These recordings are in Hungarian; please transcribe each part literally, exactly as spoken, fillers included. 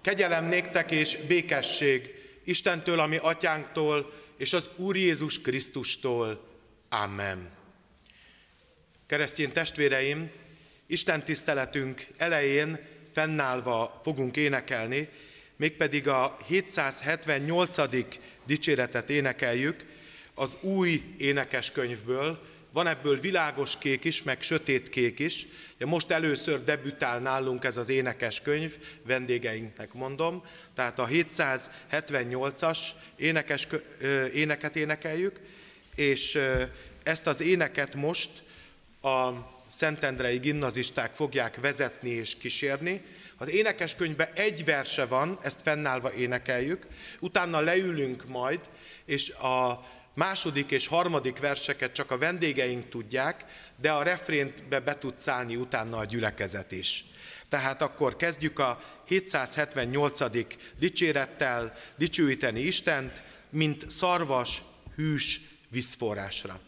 Kegyelem néktek és békesség Istentől, ami atyánktól, és az Úr Jézus Krisztustól. Amen. Keresztény testvéreim, Isten tiszteletünk elején fennállva fogunk énekelni, mégpedig a hétszázhetvennyolcadik dicséretet énekeljük az új énekeskönyvből. Van ebből világoskék is, meg sötétkék is. Most először debütál nálunk ez az énekeskönyv, vendégeinknek mondom. Tehát a hétszázhetvennyolcas énekes, éneket énekeljük, és ezt az éneket most a szentendrei gimnazisták fogják vezetni és kísérni. Az énekeskönyvben egy verse van, ezt fennállva énekeljük, utána leülünk majd, és a második és harmadik verseket csak a vendégeink tudják, de a refrénbe be tud szállni utána a gyülekezet is. Tehát akkor kezdjük a hétszázhetvennyolcadik dicsérettel dicsőíteni Istent, mint szarvas, hűs vízforrásra.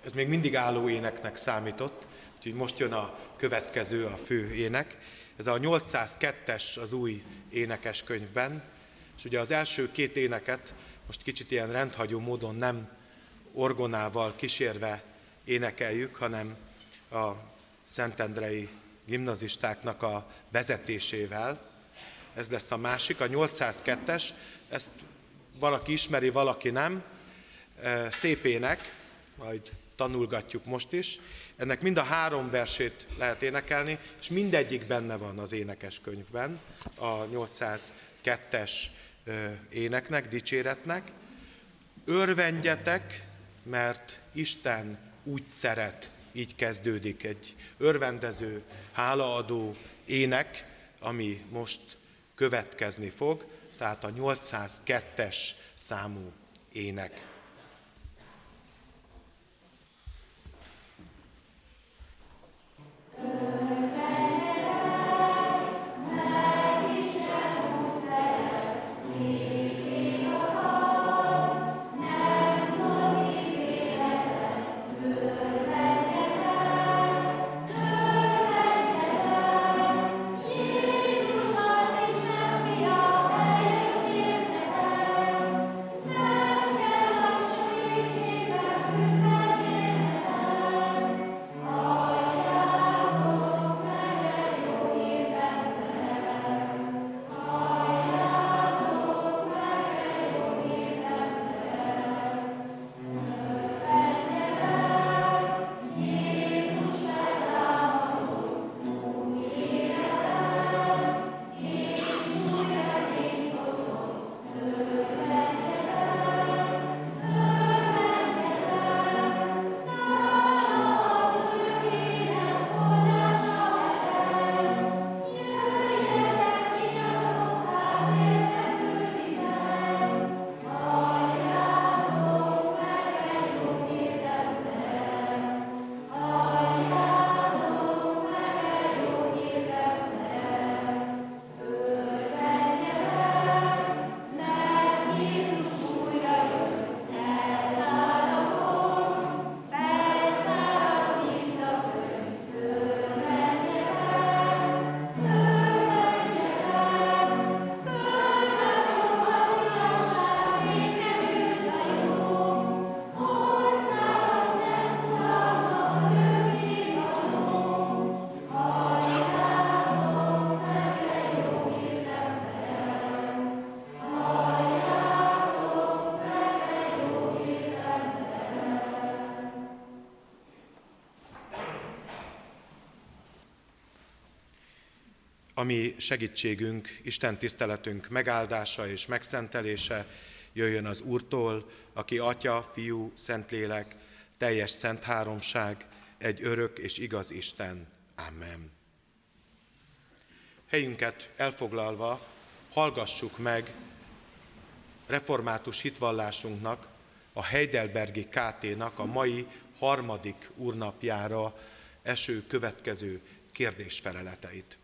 Ez még mindig álló éneknek számított, úgyhogy most jön a következő, a fő ének. Ez a nyolcszázkettes az új énekeskönyvben, és ugye az első két éneket most kicsit ilyen rendhagyó módon nem orgonával kísérve énekeljük, hanem a szentendrei gimnazistáknak a vezetésével. Ez lesz a másik, a nyolcszázkettes, ezt valaki ismeri, valaki nem. Szép ének, majd tanulgatjuk most is. Ennek mind a három versét lehet énekelni, és mindegyik benne van az énekeskönyvben, a nyolcszázkettes éneknek, dicséretnek. Örvendjetek, mert Isten úgy szeret, így kezdődik egy örvendező, hálaadó ének, ami most következni fog, tehát a nyolcszázkettes számú ének. Ami segítségünk, Isten tiszteletünk megáldása és megszentelése jöjjön az Úrtól, aki Atya, Fiú, Szentlélek, teljes szent háromság, egy örök és igaz Isten. Amen. Helyünket elfoglalva hallgassuk meg református hitvallásunknak, a Heidelbergi ká té-nak a mai harmadik úrnapjára eső következő kérdésfeleleteit.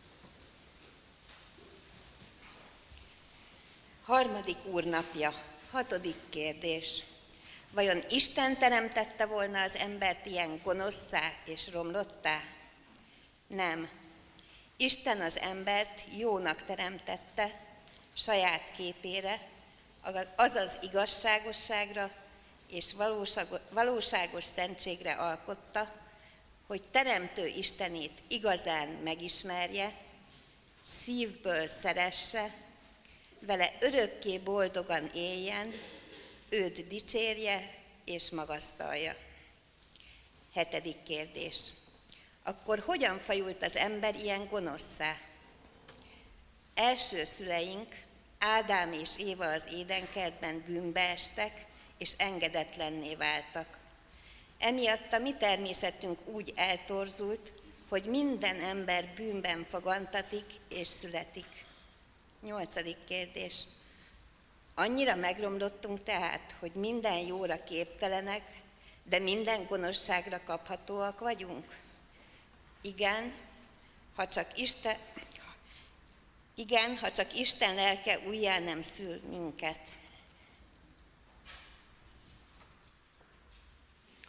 Harmadik úrnapja, hatodik kérdés. Vajon Isten teremtette volna az embert ilyen gonoszszá és romlottá? Nem. Isten az embert jónak teremtette, saját képére, azaz igazságosságra és valóságos szentségre alkotta, hogy teremtő Istenét igazán megismerje, szívből szeresse, vele örökké boldogan éljen, őt dicsérje és magasztalja. Hetedik kérdés. Akkor hogyan fajult az ember ilyen gonoszszá? Első szüleink, Ádám és Éva az édenkertben bűnbe estek, és engedetlenné váltak. Emiatt a mi természetünk úgy eltorzult, hogy minden ember bűnben fogantatik és születik. Nyolcadik kérdés. Annyira megromlottunk tehát, hogy minden jóra képtelenek, de minden gonoszságra kaphatóak vagyunk? Igen, ha csak Isten, igen, ha csak Isten lelke újjá nem szül minket.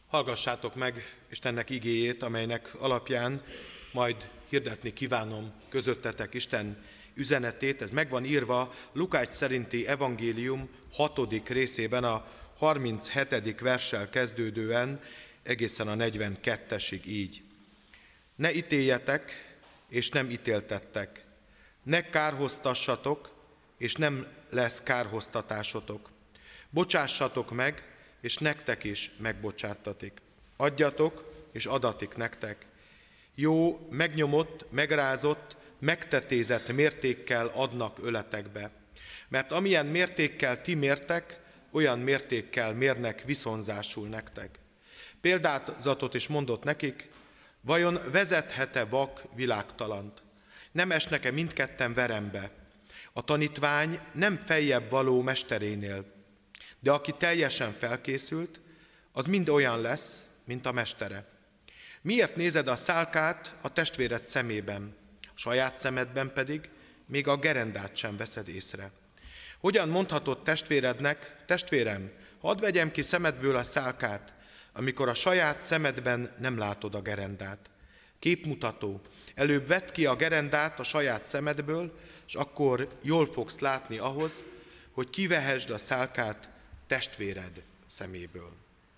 Hallgassátok meg Istennek igéjét, amelynek alapján majd hirdetni kívánom közöttetek Isten üzenetét. Ez meg van írva Lukács szerinti evangélium hatodik részében a harminchetedik verssel kezdődően egészen a negyvenkettesig így. Ne ítéljetek, és nem ítéltettek. Ne kárhoztassatok, és nem lesz kárhoztatásotok. Bocsássatok meg, és nektek is megbocsáttatik. Adjatok, és adatik nektek. Jó, megnyomott, megrázott, megtetézett mértékkel adnak öletekbe. Mert amilyen mértékkel ti mértek, olyan mértékkel mérnek viszonzásul nektek. Példázatot is mondott nekik, vajon vezethet-e vak világtalant? Nem esnek-e mindketten verembe? A tanítvány nem feljebb való mesterénél, de aki teljesen felkészült, az mind olyan lesz, mint a mestere. Miért nézed a szálkát a testvéred szemében, a saját szemedben pedig még a gerendát sem veszed észre? Hogyan mondhatod testvérednek, testvérem, hadd vegyem ki szemedből a szálkát, amikor a saját szemedben nem látod a gerendát? Képmutató, előbb vedd ki a gerendát a saját szemedből, és akkor jól fogsz látni ahhoz, hogy kivehesd a szálkát testvéred szeméből.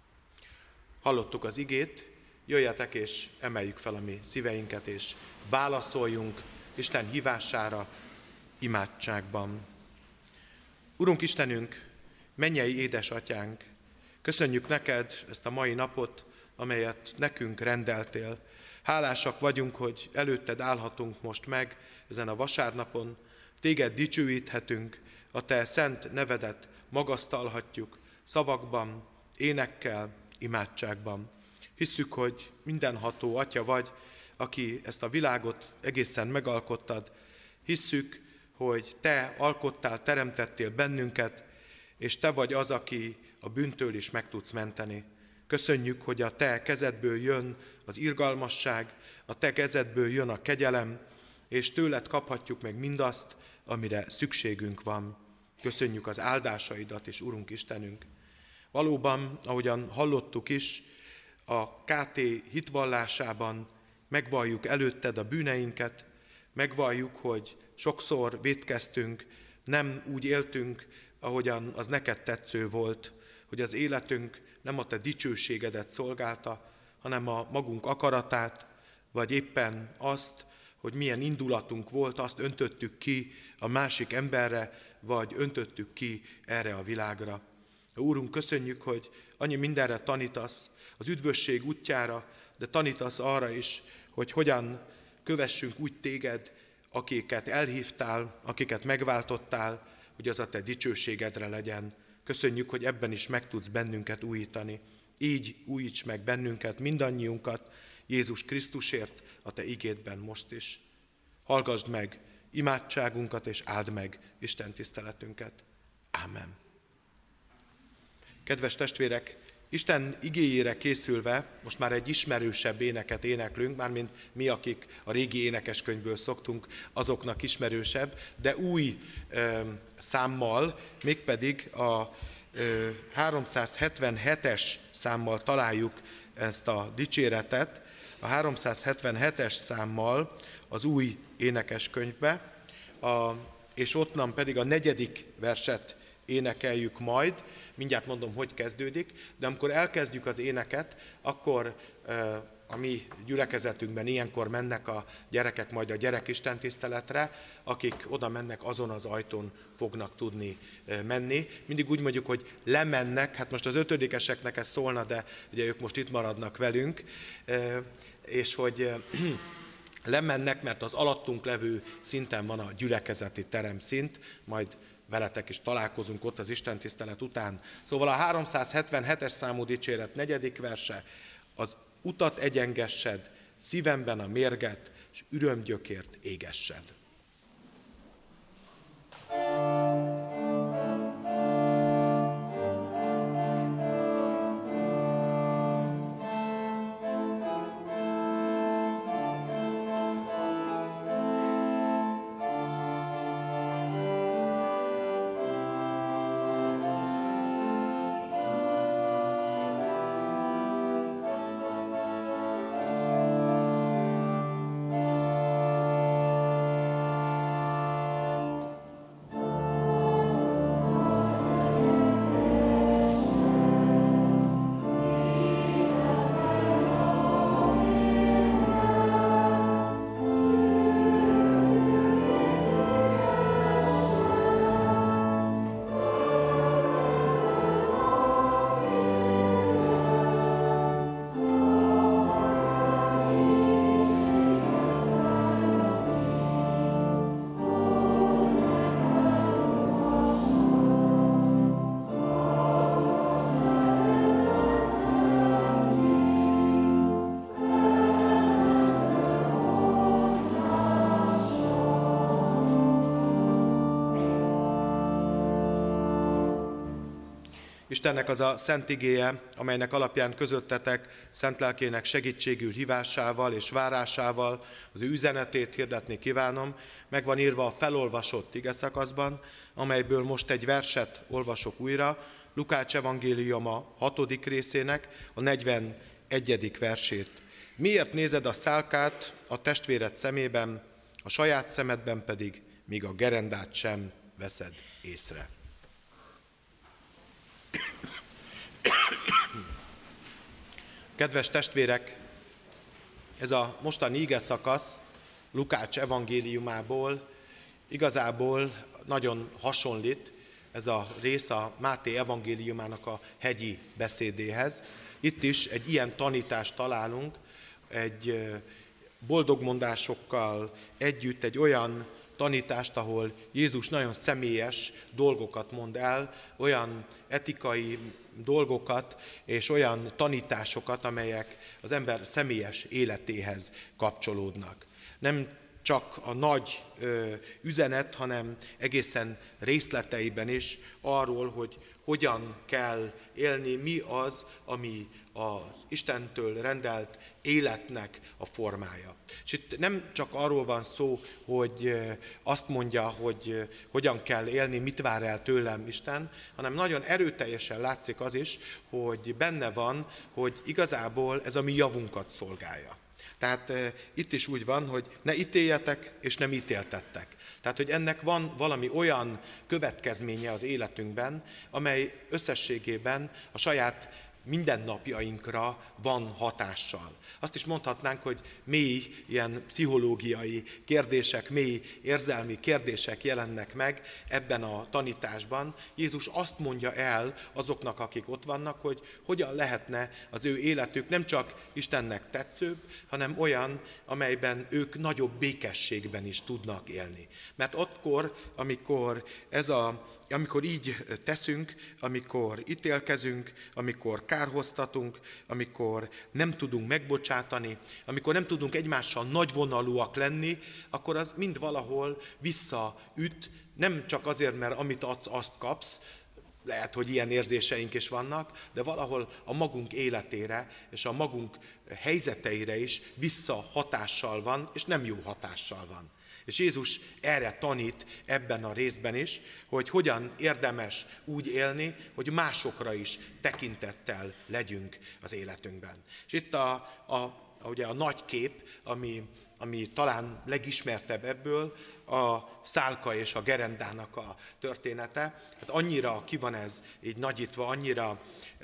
Hallottuk az igét, jöjjetek és emeljük fel a mi szíveinket, és válaszoljunk Isten hívására imádságban. Urunk Istenünk, mennyei édesatyánk, köszönjük neked ezt a mai napot, amelyet nekünk rendeltél. Hálásak vagyunk, hogy előtted állhatunk most meg ezen a vasárnapon, téged dicsőíthetünk, a te szent nevedet magasztalhatjuk szavakban, énekkel, imádságban. Hisszük, hogy mindenható Atya vagy, aki ezt a világot egészen megalkottad. Hisszük, hogy te alkottál, teremtettél bennünket, és te vagy az, aki a bűntől is meg tudsz menteni. Köszönjük, hogy a te kezedből jön az irgalmasság, a te kezedből jön a kegyelem, és tőled kaphatjuk meg mindazt, amire szükségünk van. Köszönjük az áldásaidat is, Urunk Istenünk. Valóban, ahogyan hallottuk is, a ká té hitvallásában megvalljuk előtted a bűneinket, megvalljuk, hogy sokszor vétkeztünk, nem úgy éltünk, ahogyan az neked tetsző volt, hogy az életünk nem a te dicsőségedet szolgálta, hanem a magunk akaratát, vagy éppen azt, hogy milyen indulatunk volt, azt öntöttük ki a másik emberre, vagy öntöttük ki erre a világra. Úrunk, köszönjük, hogy annyi mindenre tanítasz, az üdvösség útjára, de tanítasz arra is, hogy hogyan kövessünk úgy téged, akiket elhívtál, akiket megváltottál, hogy az a te dicsőségedre legyen. Köszönjük, hogy ebben is meg tudsz bennünket újítani. Így újíts meg bennünket, mindannyiunkat, Jézus Krisztusért, a te igédben most is. Hallgasd meg imádságunkat, és áld meg Isten tiszteletünket. Ámen. Kedves testvérek, Isten igéjére készülve most már egy ismerősebb éneket éneklünk, mármint mi, akik a régi énekeskönyvből szoktunk, azoknak ismerősebb, de új ö, számmal, mégpedig a ö, háromszázhetvenhetes számmal találjuk ezt a dicséretet, a háromszázhetvenhetes számmal az új énekeskönyvbe, a, és onnan pedig a negyedik verset énekeljük majd. Mindjárt mondom, hogy kezdődik, de amikor elkezdjük az éneket, akkor a mi gyülekezetünkben ilyenkor mennek a gyerekek majd a gyerekistentiszteletre, akik oda mennek, azon az ajtón fognak tudni menni. Mindig úgy mondjuk, hogy lemennek, hát most az ötödikeseknek ez szólna, de ugye ők most itt maradnak velünk, és hogy lemennek, mert az alattunk levő szinten van a gyülekezeti teremszint, majd veletek is találkozunk ott az istentisztelet után. Szóval a háromszázhetvenhetes számú dicséret negyedik verse, az utat egyengessed, szívemben a mérget, és ürömgyökért égessed. Istennek az a szent igéje, amelynek alapján közöttetek szent lelkének segítségül hívásával és várásával az ő üzenetét hirdetni kívánom, meg van írva a felolvasott igeszakaszban, amelyből most egy verset olvasok újra, Lukács evangéliuma hatodik részének a negyvenegyedik versét. Miért nézed a szálkát a testvéred szemében, a saját szemedben pedig még a gerendát sem veszed észre. Kedves testvérek, ez a mostani ige szakasz Lukács evangéliumából igazából nagyon hasonlít ez a rész a Máté evangéliumának a hegyi beszédéhez. Itt is egy ilyen tanítást találunk, egy boldogmondásokkal együtt egy olyan tanítást, ahol Jézus nagyon személyes dolgokat mond el, olyan etikai dolgokat és olyan tanításokat, amelyek az ember személyes életéhez kapcsolódnak. Nem csak a nagy ö, üzenet, hanem egészen részleteiben is arról, hogy hogyan kell élni, mi az, ami az Istentől rendelt életnek a formája. És itt nem csak arról van szó, hogy azt mondja, hogy hogyan kell élni, mit vár el tőlem Isten, hanem nagyon erőteljesen látszik az is, hogy benne van, hogy igazából ez a mi javunkat szolgálja. Tehát e, itt is úgy van, hogy ne ítéljetek, és nem ítéltettek. Tehát, hogy ennek van valami olyan következménye az életünkben, amely összességében a saját mindennapjainkra van hatással. Azt is mondhatnánk, hogy mély ilyen pszichológiai kérdések, mély érzelmi kérdések jelennek meg ebben a tanításban. Jézus azt mondja el azoknak, akik ott vannak, hogy hogyan lehetne az ő életük nem csak Istennek tetszőbb, hanem olyan, amelyben ők nagyobb békességben is tudnak élni. Mert akkor, amikor ez a Amikor így teszünk, amikor ítélkezünk, amikor kárhoztatunk, amikor nem tudunk megbocsátani, amikor nem tudunk egymással nagyvonalúak lenni, akkor az mind valahol visszaüt, nem csak azért, mert amit adsz, azt kapsz, lehet, hogy ilyen érzéseink is vannak, de valahol a magunk életére és a magunk helyzeteire is visszahatással van, és nem jó hatással van. És Jézus erre tanít ebben a részben is, hogy hogyan érdemes úgy élni, hogy másokra is tekintettel legyünk az életünkben. És itt a, a, a, ugye a nagy kép, ami, ami talán legismertebb ebből, a szálka és a gerendának a története. Hát annyira ki van ez így nagyítva, annyira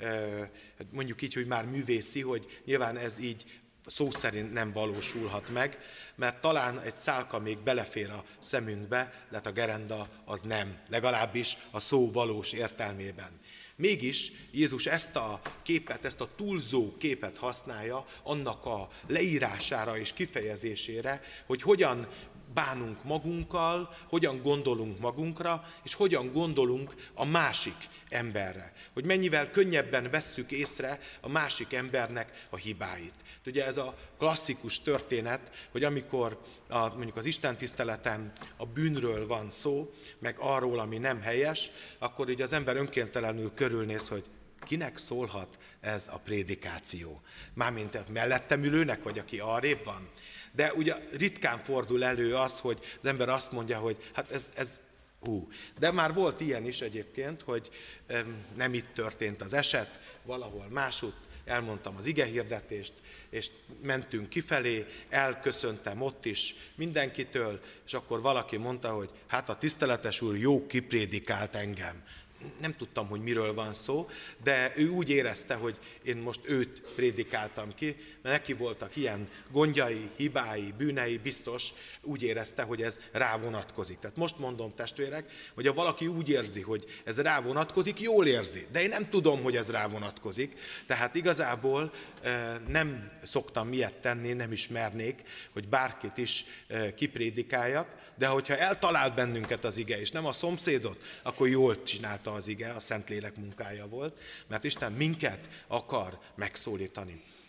mondjuk így, hogy már művészi, hogy nyilván ez így szó szerint nem valósulhat meg, mert talán egy szálka még belefér a szemünkbe, de a gerenda az nem, legalábbis a szó valós értelmében. Mégis Jézus ezt a képet, ezt a túlzó képet használja annak a leírására és kifejezésére, hogy hogyan bánunk magunkkal, hogyan gondolunk magunkra, és hogyan gondolunk a másik emberre. Hogy mennyivel könnyebben vesszük észre a másik embernek a hibáit. Ugye ez a klasszikus történet, hogy amikor a, mondjuk az istentiszteleten a bűnről van szó, meg arról, ami nem helyes, akkor ugye az ember önkéntelenül körülnéz, hogy kinek szólhat ez a prédikáció? Mármint mellettem ülőnek, vagy aki arrébb van? De ugye ritkán fordul elő az, hogy az ember azt mondja, hogy hát ez, ez hú. De már volt ilyen is egyébként, hogy nem itt történt az eset, valahol másutt elmondtam az igehirdetést, és mentünk kifelé, elköszöntem ott is mindenkitől, és akkor valaki mondta, hogy hát a tiszteletes úr jó kiprédikált engem. Nem tudtam, hogy miről van szó, de ő úgy érezte, hogy én most őt prédikáltam ki, mert neki voltak ilyen gondjai, hibái, bűnei, biztos úgy érezte, hogy ez rá vonatkozik. Tehát most mondom, testvérek, hogy ha valaki úgy érzi, hogy ez rá vonatkozik, jól érzi, de én nem tudom, hogy ez rá vonatkozik. Tehát igazából nem szoktam ilyet tenni, nem is mernék, hogy bárkit is kiprédikáljak, de hogyha eltalál bennünket az ige, és nem a szomszédot, akkor jól csinálta az ige, a Szentlélek munkája volt, mert Isten minket akar megszólítani.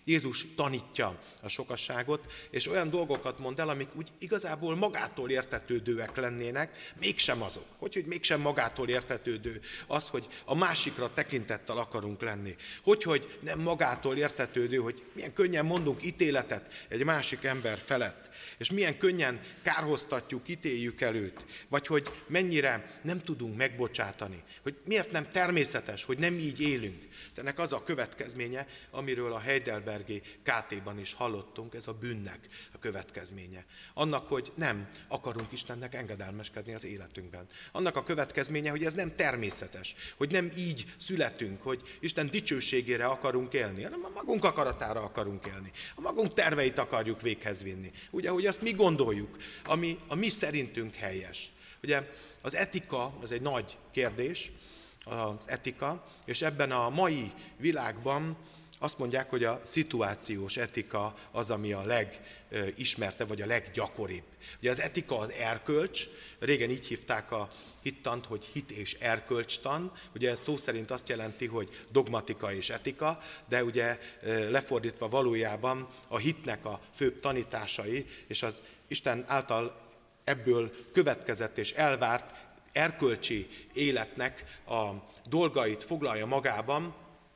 Jézus tanítja a sokaságot, és olyan dolgokat mond el, amik úgy igazából magától értetődőek lennének, mégsem azok. Hogy, hogy mégsem magától értetődő az, hogy a másikra tekintettel akarunk lenni. Hogy, hogy nem magától értetődő, hogy milyen könnyen mondunk ítéletet egy másik ember felett, és milyen könnyen kárhoztatjuk, ítéljük el őt, vagy hogy mennyire nem tudunk megbocsátani, hogy miért nem természetes, hogy nem így élünk. De ennek az a következménye, amiről a Heidelbergi ká té-ban is hallottunk, ez a bűnnek a következménye. Annak, hogy nem akarunk Istennek engedelmeskedni az életünkben. Annak a következménye, hogy ez nem természetes, hogy nem így születünk, hogy Isten dicsőségére akarunk élni, hanem a magunk akaratára akarunk élni. A magunk terveit akarjuk véghez vinni. Ugye, hogy azt mi gondoljuk, ami a mi szerintünk helyes. Ugye az etika, ez egy nagy kérdés, az etika, és ebben a mai világban azt mondják, hogy a szituációs etika az, ami a legismertebb, vagy a leggyakoribb. Ugye az etika az erkölcs, régen így hívták a hittant, hogy hit és erkölcstan, ugye ez szó szerint azt jelenti, hogy dogmatika és etika, de ugye lefordítva valójában a hitnek a főbb tanításai, és az Isten által ebből következett és elvárt erkölcsi életnek a dolgait foglalja magában,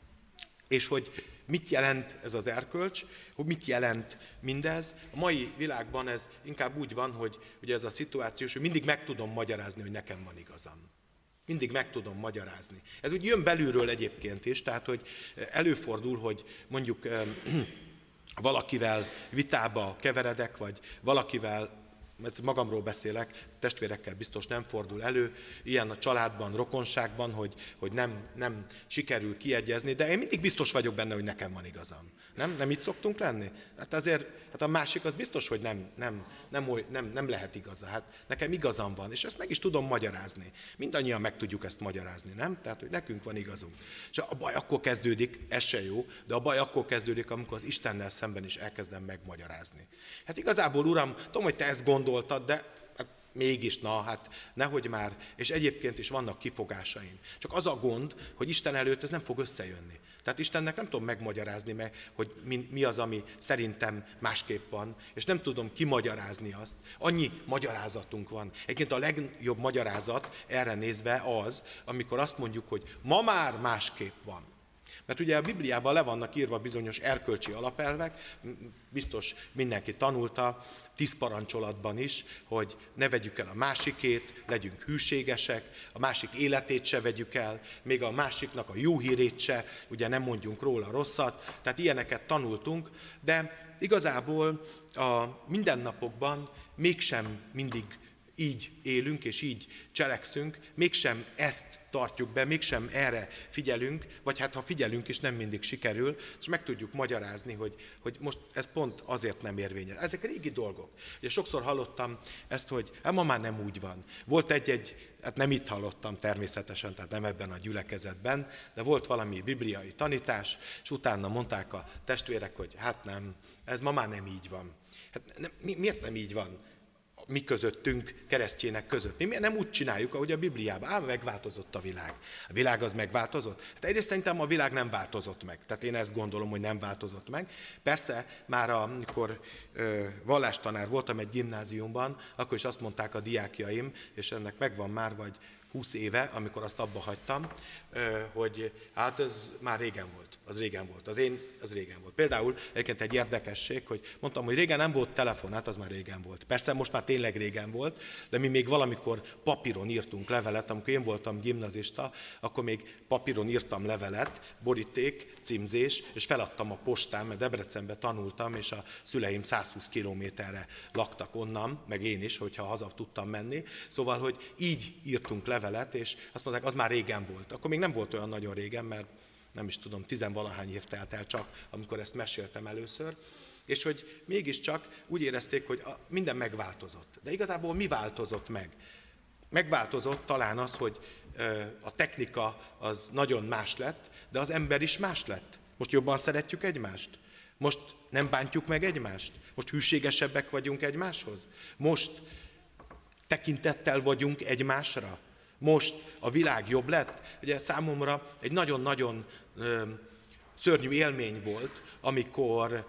és hogy mit jelent ez az erkölcs, hogy mit jelent mindez. A mai világban ez inkább úgy van, hogy ugye ez a szituációs, hogy mindig meg tudom magyarázni, hogy nekem van igazam. Mindig meg tudom magyarázni. Ez úgy jön belülről egyébként is, tehát hogy előfordul, hogy mondjuk valakivel vitába keveredek, vagy valakivel, mert magamról beszélek, testvérekkel biztos nem fordul elő, ilyen a családban, rokonságban, hogy, hogy nem, nem sikerül kiegyezni, de én mindig biztos vagyok benne, hogy nekem van igazam. Nem? Nem így szoktunk lenni? Hát azért, hát a másik az biztos, hogy nem, nem, nem, nem, nem lehet igaza. Hát nekem igazam van, és ezt meg is tudom magyarázni. Mindannyian meg tudjuk ezt magyarázni, nem? Tehát, hogy nekünk van igazunk. És a baj akkor kezdődik, ez se jó, de a baj akkor kezdődik, amikor az Istennel szemben is elkezdem megmagyarázni. Hát igazából, Uram, tudom, hogy te ezt gondoltad, de hát mégis, na, hát nehogy már, és egyébként is vannak kifogásaim. Csak az a gond, hogy Isten előtt ez nem fog összejönni. Tehát Istennek nem tudom megmagyarázni meg, hogy mi, mi az, ami szerintem másképp van, és nem tudom kimagyarázni azt. Annyi magyarázatunk van. Egyébként a legjobb magyarázat erre nézve az, amikor azt mondjuk, hogy ma már másképp van. Mert ugye a Bibliában le vannak írva bizonyos erkölcsi alapelvek, biztos mindenki tanulta, tíz parancsolatban is, hogy ne vegyük el a másikét, legyünk hűségesek, a másik életét se vegyük el, még a másiknak a jó hírét se, ugye nem mondjunk róla rosszat, tehát ilyeneket tanultunk, de igazából a mindennapokban mégsem mindig így élünk és így cselekszünk, mégsem ezt tartjuk be, mégsem erre figyelünk, vagy hát ha figyelünk is, nem mindig sikerül, és meg tudjuk magyarázni, hogy, hogy most ez pont azért nem érvényes. Ezek régi dolgok. Ugye sokszor hallottam ezt, hogy hát ma már nem úgy van. Volt egy-egy, hát nem itt hallottam természetesen, tehát nem ebben a gyülekezetben, de volt valami bibliai tanítás, és utána mondták a testvérek, hogy hát nem, ez ma már nem így van. Hát nem, mi, miért nem így van? Mi közöttünk, keresztjének között. Mi miért nem úgy csináljuk, ahogy a Bibliában? Ám megváltozott a világ. A világ az megváltozott? Hát egyrészt szerintem a világ nem változott meg. Tehát én ezt gondolom, hogy nem változott meg. Persze, már amikor ö, vallástanár voltam egy gimnáziumban, akkor is azt mondták a diákjaim, és ennek megvan már vagy húsz éve, amikor azt abba hagytam, hogy hát ez már régen volt, az régen volt, az én, az régen volt. Például egyébként egy érdekesség, hogy mondtam, hogy régen nem volt telefon, hát az már régen volt. Persze most már tényleg régen volt, de mi még valamikor papíron írtunk levelet, amikor én voltam gimnazista, akkor még papíron írtam levelet, boríték, címzés, és feladtam a postán, mert Debrecenben tanultam, és a szüleim százhúsz kilométerre laktak onnan, meg én is, hogyha haza tudtam menni. Szóval, hogy így írtunk levelet, és azt mondták, az már régen volt. Akkor még nem volt olyan nagyon régen, mert nem is tudom, tizenvalahány év telt el csak, amikor ezt meséltem először, és hogy mégiscsak úgy érezték, hogy a, minden megváltozott. De igazából mi változott meg? Megváltozott talán az, hogy ö, a technika az nagyon más lett, de az ember is más lett. Most jobban szeretjük egymást? Most nem bántjuk meg egymást? Most hűségesebbek vagyunk egymáshoz? Most tekintettel vagyunk egymásra? Most a világ jobb lett? Ugye számomra egy nagyon-nagyon ö, szörnyű élmény volt, amikor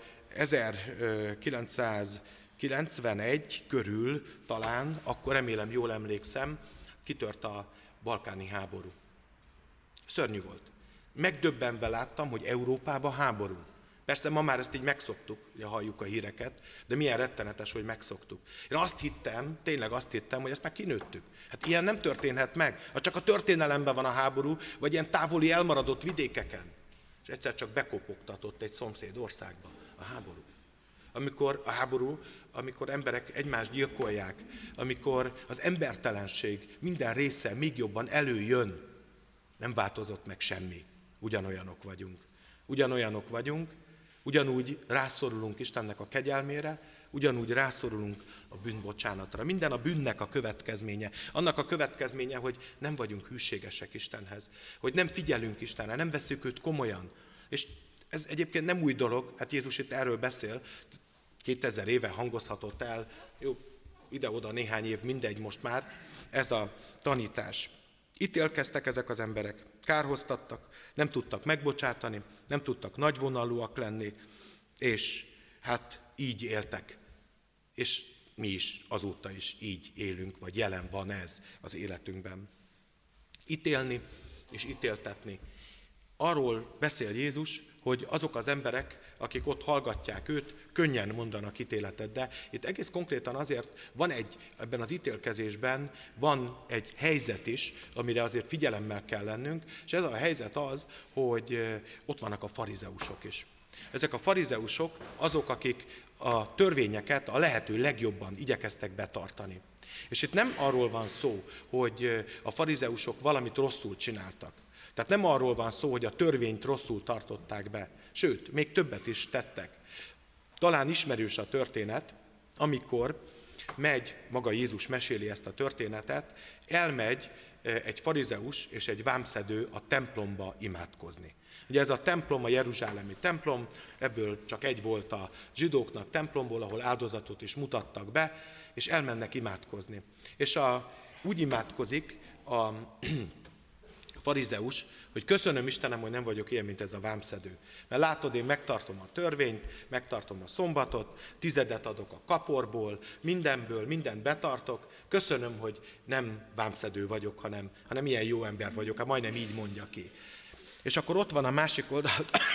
ezerkilencszázkilencvenegy körül talán, akkor remélem jól emlékszem, kitört a balkáni háború. Szörnyű volt. Megdöbbenve láttam, hogy Európában háború. Persze ma már ezt így megszoktuk, ugye halljuk a híreket, de milyen rettenetes, hogy megszoktuk. Én azt hittem, tényleg azt hittem, hogy ezt már kinőttük. Hát ilyen nem történhet meg, ha csak a történelemben van a háború, vagy ilyen távoli elmaradott vidékeken. És egyszer csak bekopogtatott egy szomszéd országba a háború. Amikor a háború, amikor emberek egymást gyilkolják, amikor az embertelenség minden része még jobban előjön, nem változott meg semmi. Ugyanolyanok vagyunk. Ugyanolyanok vagyunk, ugyanúgy rászorulunk Istennek a kegyelmére, ugyanúgy rászorulunk a bűnbocsánatra. Minden a bűnnek a következménye. Annak a következménye, hogy nem vagyunk hűségesek Istenhez, hogy nem figyelünk Istenre, nem veszük őt komolyan. És ez egyébként nem új dolog, hát Jézus itt erről beszél, kétezer éve hangozhatott el, jó, ide-oda néhány év, mindegy most már, ez a tanítás. Ítélkeztek ezek az emberek, kárhoztattak, nem tudtak megbocsátani, nem tudtak nagyvonalúak lenni, és hát így éltek. És mi is azóta is így élünk, vagy jelen van ez az életünkben. Ítélni és ítéltetni. Arról beszél Jézus, hogy azok az emberek, akik ott hallgatják őt, könnyen mondanak ítéletet, de itt egész konkrétan azért van egy, ebben az ítélkezésben van egy helyzet is, amire azért figyelemmel kell lennünk, és ez a helyzet az, hogy ott vannak a farizeusok is. Ezek a farizeusok azok, akik a törvényeket a lehető legjobban igyekeztek betartani. És itt nem arról van szó, hogy a farizeusok valamit rosszul csináltak. Tehát nem arról van szó, hogy a törvényt rosszul tartották be. Sőt, még többet is tettek. Talán ismerős a történet, amikor megy, maga Jézus meséli ezt a történetet, elmegy egy farizeus és egy vámszedő a templomba imádkozni. Ugye ez a templom, a jeruzsálemi templom, ebből csak egy volt a zsidóknak templomból, ahol áldozatot is mutattak be, és elmennek imádkozni. És a, úgy imádkozik a farizeus, hogy köszönöm Istenem, hogy nem vagyok ilyen, mint ez a vámszedő. Mert látod, én megtartom a törvényt, megtartom a szombatot, tizedet adok a kaporból, mindenből, mindent betartok. Köszönöm, hogy nem vámszedő vagyok, hanem, hanem ilyen jó ember vagyok, hát majdnem így mondja ki. És akkor ott van a másik oldal,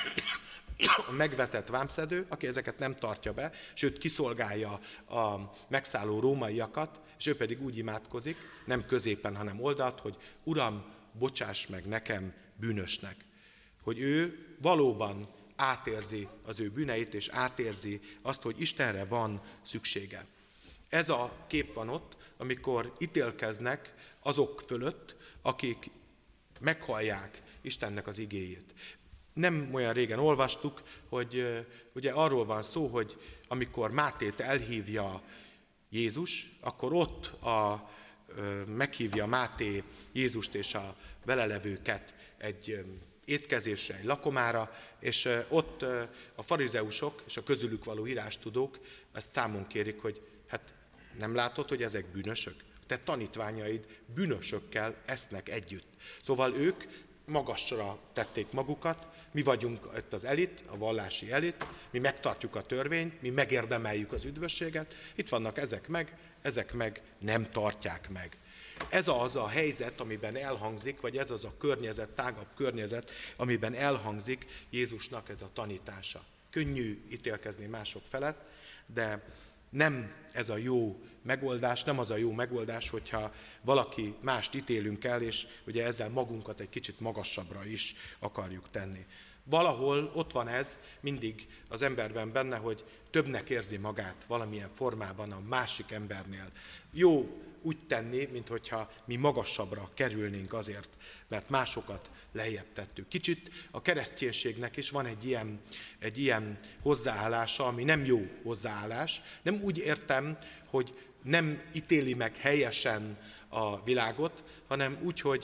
a megvetett vámszedő, aki ezeket nem tartja be, sőt kiszolgálja a megszálló rómaiakat, és ő pedig úgy imádkozik, nem középen, hanem oldalt, hogy Uram, bocsáss meg nekem bűnösnek. Hogy ő valóban átérzi az ő bűneit, és átérzi azt, hogy Istenre van szüksége. Ez a kép van ott, amikor ítélkeznek azok fölött, akik meghallják Istennek az igéjét. Nem olyan régen olvastuk, hogy ugye arról van szó, hogy amikor Mátét elhívja Jézus, akkor ott a, meghívja Máté Jézust és a velelevőket egy étkezésre, egy lakomára, és ott a farizeusok és a közülük való írástudók ezt számon kérik, hogy hát nem látod, hogy ezek bűnösök? Te tanítványaid bűnösökkel esznek együtt. Szóval ők magasra tették magukat, mi vagyunk itt az elit, a vallási elit, mi megtartjuk a törvényt, mi megérdemeljük az üdvösséget, itt vannak ezek meg, ezek meg nem tartják meg. Ez az a helyzet, amiben elhangzik, vagy ez az a környezet, tágabb környezet, amiben elhangzik Jézusnak ez a tanítása. Könnyű ítélkezni mások felett, de nem ez a jó megoldás, nem az a jó megoldás, hogyha valaki mást ítélünk el, és ugye ezzel magunkat egy kicsit magasabbra is akarjuk tenni. Valahol ott van ez mindig az emberben benne, hogy többnek érzi magát valamilyen formában a másik embernél. Jó úgy tenni, minthogyha mi magasabbra kerülnénk azért, mert másokat lejjebb tettük. Kicsit a kereszténységnek is van egy ilyen, egy ilyen hozzáállása, ami nem jó hozzáállás. Nem úgy értem, hogy nem ítéli meg helyesen a világot, hanem úgy, hogy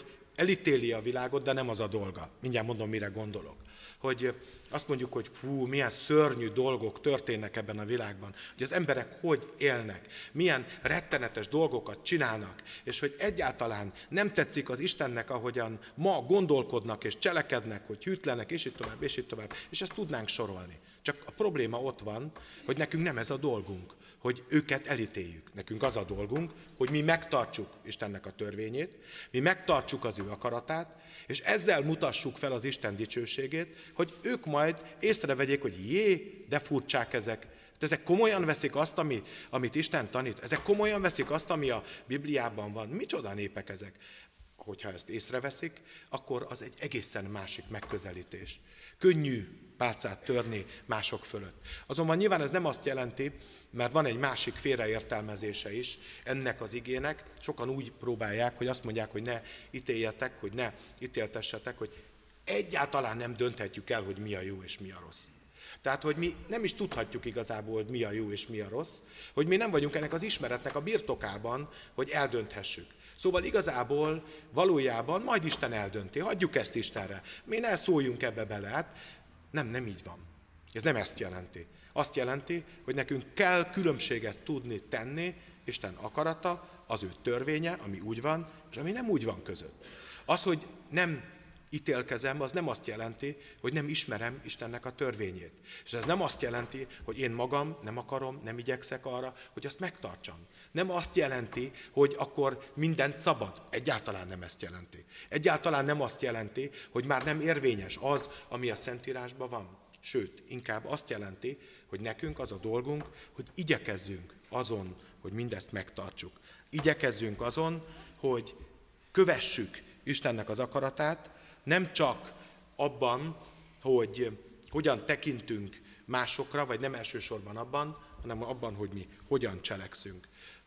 elítéli a világot, de nem az a dolga. Mindjárt mondom, mire gondolok. Hogy azt mondjuk, hogy fú, milyen szörnyű dolgok történnek ebben a világban, hogy az emberek hogy élnek, milyen rettenetes dolgokat csinálnak, és hogy egyáltalán nem tetszik az Istennek, ahogyan ma gondolkodnak és cselekednek, hogy hűtlenek, és így tovább, és így tovább, és ezt tudnánk sorolni. Csak a probléma ott van, hogy nekünk nem ez a dolgunk, hogy őket elítéljük. Nekünk az a dolgunk, hogy mi megtartsuk Istennek a törvényét, mi megtartsuk az ő akaratát, és ezzel mutassuk fel az Isten dicsőségét, hogy ők majd észrevegyék, hogy jé, de furcsák ezek. De ezek komolyan veszik azt, ami, amit Isten tanít. Ezek komolyan veszik azt, ami a Bibliában van. Micsoda népek ezek? Hogyha ezt észreveszik, akkor az egy egészen másik megközelítés. Könnyű pálcát törni mások fölött. Azonban nyilván ez nem azt jelenti, mert van egy másik félreértelmezése is ennek az igének. Sokan úgy próbálják, hogy azt mondják, hogy ne ítéljetek, hogy ne ítéltessetek, hogy egyáltalán nem dönthetjük el, hogy mi a jó és mi a rossz. Tehát, hogy mi nem is tudhatjuk igazából, hogy mi a jó és mi a rossz, hogy mi nem vagyunk ennek az ismeretnek a birtokában, hogy eldönthessük. Szóval igazából, valójában majd Isten eldönti, hagyjuk ezt Istenre. Mi ne szóljunk ebbe bele, hát nem, nem így van. Ez nem ezt jelenti. Azt jelenti, hogy nekünk kell különbséget tudni tenni Isten akarata, az ő törvénye, ami úgy van, és ami nem úgy van között. Az, hogy nem ítélkezem, az nem azt jelenti, hogy nem ismerem Istennek a törvényét. És ez nem azt jelenti, hogy én magam nem akarom, nem igyekszek arra, hogy azt megtartsam. Nem azt jelenti, hogy akkor mindent szabad. Egyáltalán nem ezt jelenti. Egyáltalán nem azt jelenti, hogy már nem érvényes az, ami a Szentírásban van. Sőt, inkább azt jelenti, hogy nekünk az a dolgunk, hogy igyekezzünk azon, hogy mindezt megtartsuk. Igyekezzünk azon, hogy kövessük Istennek az akaratát, nem csak abban, hogy hogyan tekintünk másokra, vagy nem elsősorban abban, hanem abban, hogy mi hogyan cselekszünk.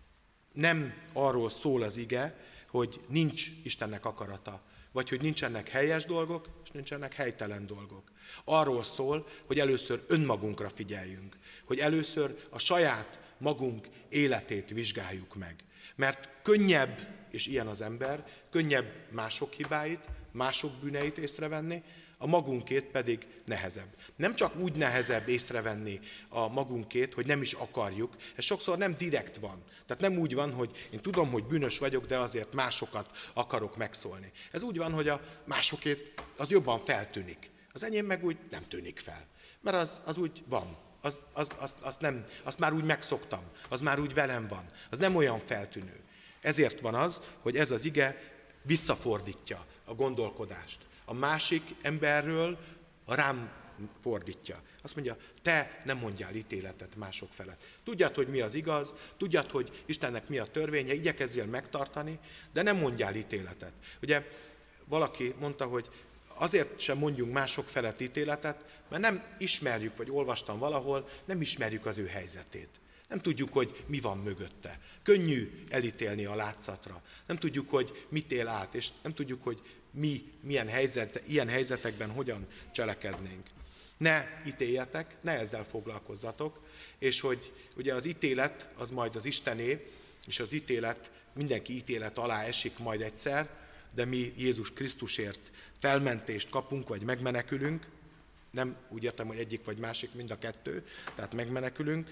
Nem arról szól az ige, hogy nincs Istennek akarata, vagy hogy nincsenek helyes dolgok, és nincsenek helytelen dolgok. Arról szól, hogy először önmagunkra figyeljünk, hogy először a saját magunk életét vizsgáljuk meg. Mert könnyebb, és ilyen az ember, könnyebb mások hibáit, mások bűneit észrevenni, a magunkét pedig nehezebb. Nem csak úgy nehezebb észrevenni a magunkét, hogy nem is akarjuk, ez sokszor nem direkt van. Tehát nem úgy van, hogy én tudom, hogy bűnös vagyok, de azért másokat akarok megszólni. Ez úgy van, hogy a másokét az jobban feltűnik. Az enyém meg úgy nem tűnik fel. Mert az, az úgy van. Az, az, az, az nem, azt már úgy megszoktam. Az már úgy velem van. Az nem olyan feltűnő. Ezért van az, hogy ez az ige visszafordítja a gondolkodást. A másik emberről rám fordítja. Azt mondja, te nem mondjál ítéletet mások felett. Tudjad, hogy mi az igaz, tudjad, hogy Istennek mi a törvénye, igyekezzél megtartani, de nem mondjál ítéletet. Ugye valaki mondta, hogy azért sem mondjunk mások felett ítéletet, mert nem ismerjük, vagy olvastam valahol, nem ismerjük az ő helyzetét. Nem tudjuk, hogy mi van mögötte. Könnyű elítélni a látszatra. Nem tudjuk, hogy mit él át, és nem tudjuk, hogy mi milyen helyzet, ilyen helyzetekben hogyan cselekednénk. Ne ítéljetek, ne ezzel foglalkozzatok, és hogy ugye az ítélet az majd az Istené, és az ítélet, mindenki ítélet alá esik majd egyszer, de mi Jézus Krisztusért felmentést kapunk, vagy megmenekülünk, nem úgy értem, hogy egyik vagy másik, mind a kettő, tehát megmenekülünk,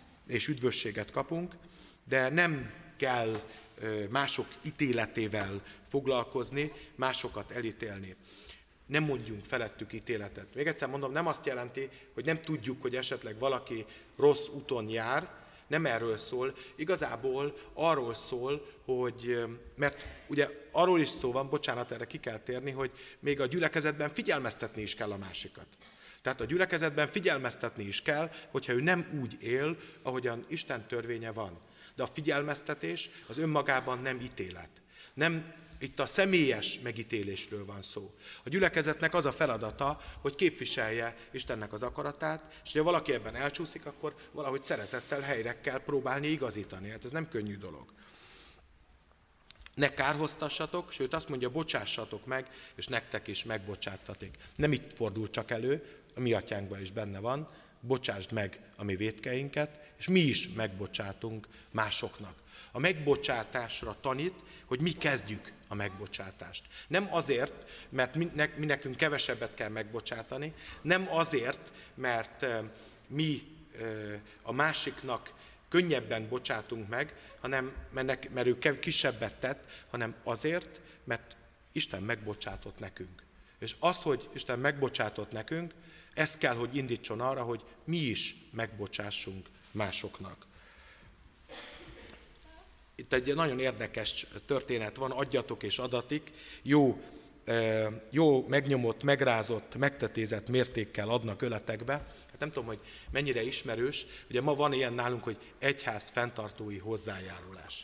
és üdvösséget kapunk, de nem kell mások ítéletével foglalkozni, másokat elítélni. Nem mondjunk felettük ítéletet. Még egyszer mondom, nem azt jelenti, hogy nem tudjuk, hogy esetleg valaki rossz úton jár, nem erről szól, igazából arról szól, hogy, mert ugye arról is szó van, bocsánat, erre ki kell térni, hogy még a gyülekezetben figyelmeztetni is kell a másikat. Tehát a gyülekezetben figyelmeztetni is kell, hogyha ő nem úgy él, ahogyan Isten törvénye van. De a figyelmeztetés az önmagában nem ítélet. Nem, itt a személyes megítélésről van szó. A gyülekezetnek az a feladata, hogy képviselje Istennek az akaratát, és ha valaki ebben elcsúszik, akkor valahogy szeretettel helyre kell próbálni igazítani. Hát ez nem könnyű dolog. Ne kárhoztassatok, sőt azt mondja, bocsássatok meg, és nektek is megbocsáttatik. Nem itt fordul csak elő, a mi atyánkban is benne van, bocsásd meg a mi vétkeinket, és mi is megbocsátunk másoknak. A megbocsátásra tanít, hogy mi kezdjük a megbocsátást. Nem azért, mert mi, ne, mi nekünk kevesebbet kell megbocsátani, nem azért, mert mi a másiknak könnyebben bocsátunk meg, hanem mert, mert ő kisebbet tett, hanem azért, mert Isten megbocsátott nekünk. És azt, hogy Isten megbocsátott nekünk, ez kell, hogy indítson arra, hogy mi is megbocsássunk másoknak. Itt egy nagyon érdekes történet van, adjatok és adatik, jó, jó megnyomott, megrázott, megtetézett mértékkel adnak öletekbe. Hát nem tudom, hogy mennyire ismerős, ugye ma van ilyen nálunk, hogy egyház fenntartói hozzájárulás.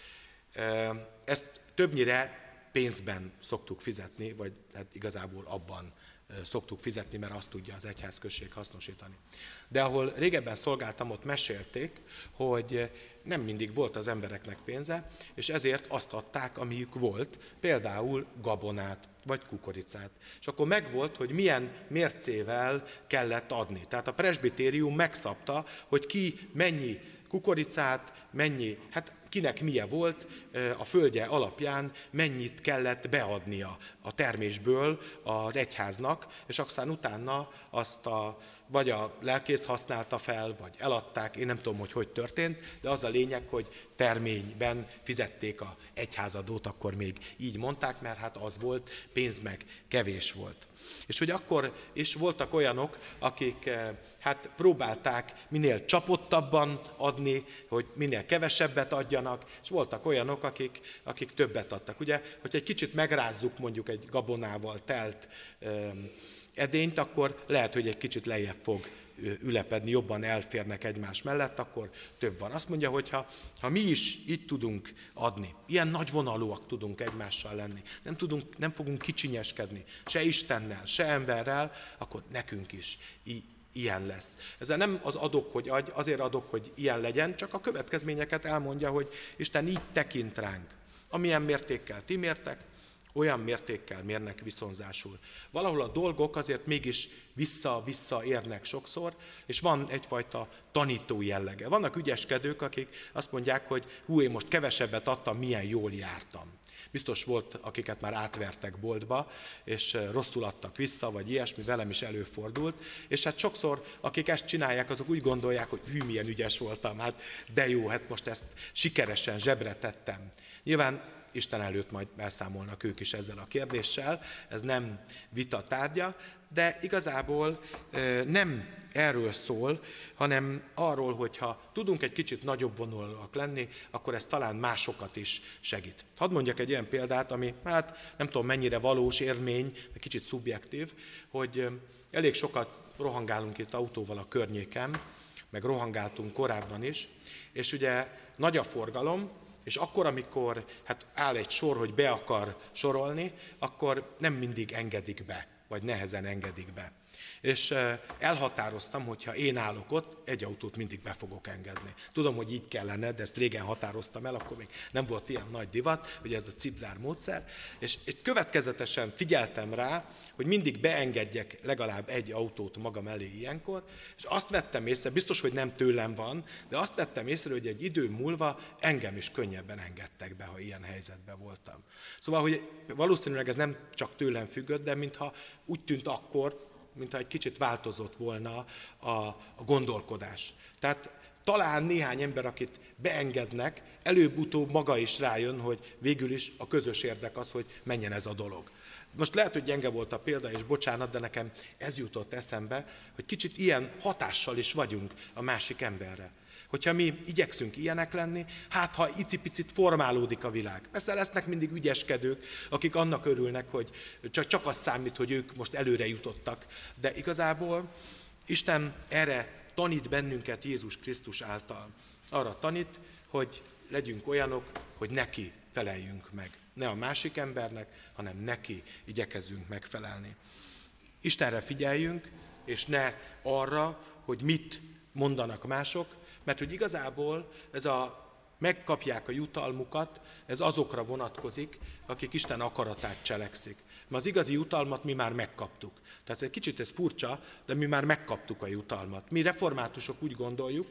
Ezt többnyire pénzben szoktuk fizetni, vagy hát igazából abban szoktuk fizetni, mert azt tudja az egyházközség hasznosítani. De ahol régebben szolgáltam, ott mesélték, hogy nem mindig volt az embereknek pénze, és ezért azt adták, amiük volt, például gabonát, vagy kukoricát. És akkor megvolt, hogy milyen mércével kellett adni. Tehát a presbitérium megszabta, hogy ki mennyi kukoricát, mennyi, hát kinek milyen volt, a földje alapján mennyit kellett beadnia a termésből az egyháznak, és aztán utána azt a, vagy a lelkész használta fel, vagy eladták, én nem tudom, hogy hogy történt, de az a lényeg, hogy terményben fizették az egyházadót, akkor még így mondták, mert hát az volt, pénz meg kevés volt. És hogy akkor is voltak olyanok, akik hát próbálták minél csapottabban adni, hogy minél kevesebbet adjanak, és voltak olyanok, akik, akik többet adtak. Ugye, hogy egy kicsit megrázzuk mondjuk egy gabonával telt edényt, akkor lehet, hogy egy kicsit lejjebb fog ülepedni, jobban elférnek egymás mellett, akkor több van. Azt mondja, hogy ha, ha mi is így tudunk adni, ilyen nagyvonalúak tudunk egymással lenni, nem, tudunk, nem fogunk kicsinyeskedni, se Istennel, se emberrel, akkor nekünk is így ilyen lesz. Ezzel nem az adok, hogy adj, azért adok, hogy ilyen legyen, csak a következményeket elmondja, hogy Isten így tekint ránk. Amilyen mértékkel ti mértek, olyan mértékkel mérnek viszonzásul. Valahol a dolgok azért mégis vissza-vissza érnek sokszor, és van egyfajta tanító jellege. Vannak ügyeskedők, akik azt mondják, hogy hú, én most kevesebbet adtam, milyen jól jártam. Biztos volt, akiket már átvertek boltba, és rosszul adtak vissza, vagy ilyesmi, velem is előfordult. És hát sokszor, akik ezt csinálják, azok úgy gondolják, hogy hű, milyen ügyes voltam, hát de jó, hát most ezt sikeresen zsebre tettem. Nyilván Isten előtt majd elszámolnak ők is ezzel a kérdéssel, ez nem vita tárgya, de igazából nem erről szól, hanem arról, hogy ha tudunk egy kicsit nagyobb vonalúak lenni, akkor ez talán másokat is segít. Hadd mondjak egy ilyen példát, ami hát nem tudom mennyire valós élmény, kicsit szubjektív, hogy elég sokat rohangálunk itt autóval a környéken, meg rohangáltunk korábban is, és ugye nagy a forgalom, és akkor, amikor hát áll egy sor, hogy be akar sorolni, akkor nem mindig engedik be, vagy nehezen engedik be. És elhatároztam, hogy ha én állok ott, egy autót mindig be fogok engedni. Tudom, hogy így kellene, de ezt régen határoztam el, akkor még nem volt ilyen nagy divat, hogy ez a cipzár módszer. És, és következetesen figyeltem rá, hogy mindig beengedjek legalább egy autót magam elé ilyenkor, és azt vettem észre, biztos, hogy nem tőlem van, de azt vettem észre, hogy egy idő múlva engem is könnyebben engedtek be, ha ilyen helyzetben voltam. Szóval, hogy valószínűleg ez nem csak tőlem függött, de mintha úgy tűnt akkor, mintha egy kicsit változott volna a, a gondolkodás. Tehát talán néhány ember, akit beengednek, előbb-utóbb maga is rájön, hogy végül is a közös érdek az, hogy menjen ez a dolog. Most lehet, hogy gyenge volt a példa, és bocsánat, de nekem ez jutott eszembe, hogy kicsit ilyen hatással is vagyunk a másik emberre. Hogyha mi igyekszünk ilyenek lenni, hát ha icipicit formálódik a világ. Persze lesznek mindig ügyeskedők, akik annak örülnek, hogy csak, csak az számít, hogy ők most előre jutottak. De igazából Isten erre tanít bennünket Jézus Krisztus által. Arra tanít, hogy legyünk olyanok, hogy neki feleljünk meg. Ne a másik embernek, hanem neki igyekezzünk megfelelni. Istenre figyeljünk, és ne arra, hogy mit mondanak mások, mert hogy igazából ez a megkapják a jutalmukat, ez azokra vonatkozik, akik Isten akaratát cselekszik. Mert az igazi jutalmat mi már megkaptuk. Tehát egy kicsit ez furcsa, de mi már megkaptuk a jutalmat. Mi reformátusok úgy gondoljuk,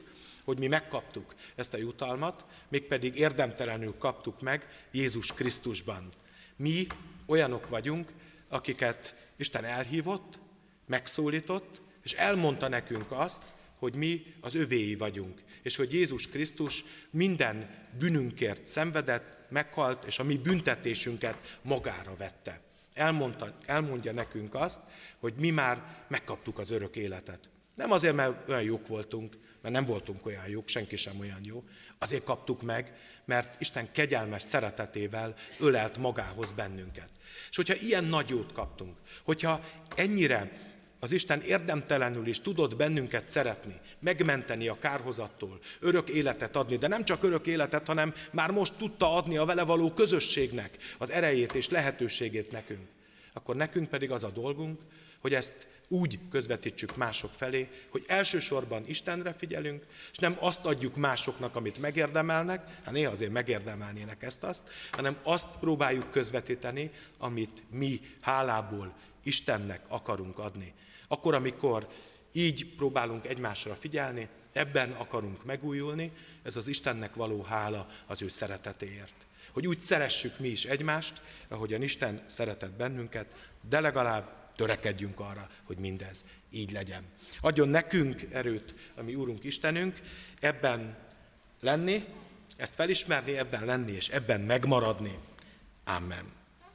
hogy mi megkaptuk ezt a jutalmat, mégpedig érdemtelenül kaptuk meg Jézus Krisztusban. Mi olyanok vagyunk, akiket Isten elhívott, megszólított, és elmondta nekünk azt, hogy mi az övéi vagyunk, és hogy Jézus Krisztus minden bűnünkért szenvedett, meghalt, és a mi büntetésünket magára vette. Elmondta, elmondja nekünk azt, hogy mi már megkaptuk az örök életet. Nem azért, mert olyan jók voltunk, mert nem voltunk olyan jók, senki sem olyan jó. Azért kaptuk meg, mert Isten kegyelmes szeretetével ölelt magához bennünket. És hogyha ilyen nagy jót kaptunk, hogyha ennyire az Isten érdemtelenül is tudott bennünket szeretni, megmenteni a kárhozattól, örök életet adni, de nem csak örök életet, hanem már most tudta adni a vele való közösségnek az erejét és lehetőségét nekünk, akkor nekünk pedig az a dolgunk, hogy ezt úgy közvetítsük mások felé, hogy elsősorban Istenre figyelünk, és nem azt adjuk másoknak, amit megérdemelnek, hát néha azért megérdemelnének ezt-azt, hanem azt próbáljuk közvetíteni, amit mi hálából Istennek akarunk adni. Akkor, amikor így próbálunk egymásra figyelni, ebben akarunk megújulni, ez az Istennek való hála az ő szeretetéért. Hogy úgy szeressük mi is egymást, ahogyan Isten szeretett bennünket, de legalább törekedjünk arra, hogy mindez így legyen. Adjon nekünk erőt, ami Úrunk Istenünk, ebben lenni, ezt felismerni, ebben lenni és ebben megmaradni. Amen.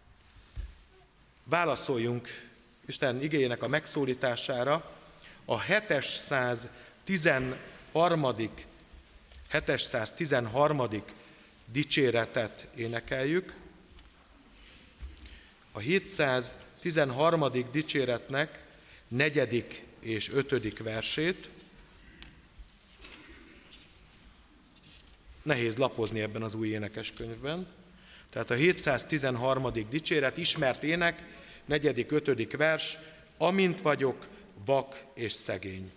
Válaszoljunk Isten igéjének a megszólítására a hétszáztizenharmadik hétszáztizenharmadik dicséretet énekeljük. A hétszáztizenharmadik dicséretnek negyedik és ötödik versét. Nehéz lapozni ebben az új énekeskönyvben. Tehát a hétszáztizenharmadik dicséret, ismert ének, negyedik, ötödik vers, amint vagyok vak és szegény.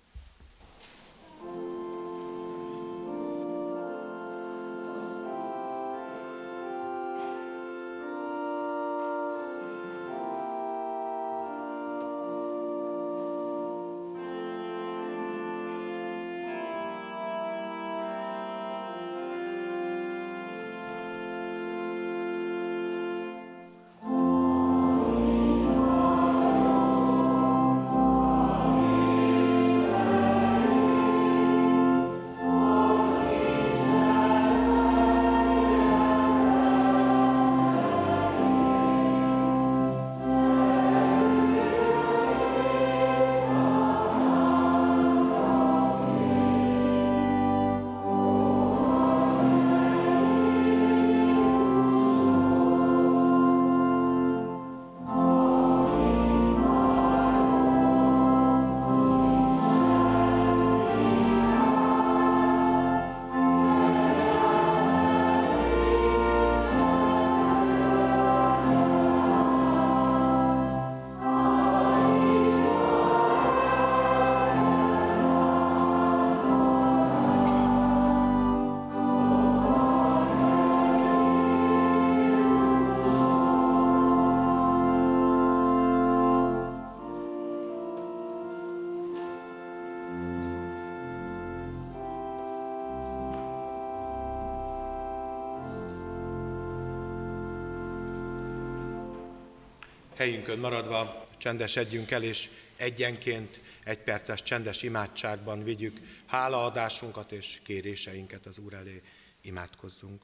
Helyünkön maradva csendesedjünk el, és egyenként egy perces csendes imádságban vigyük hálaadásunkat és kéréseinket az Úr elé. Imádkozzunk.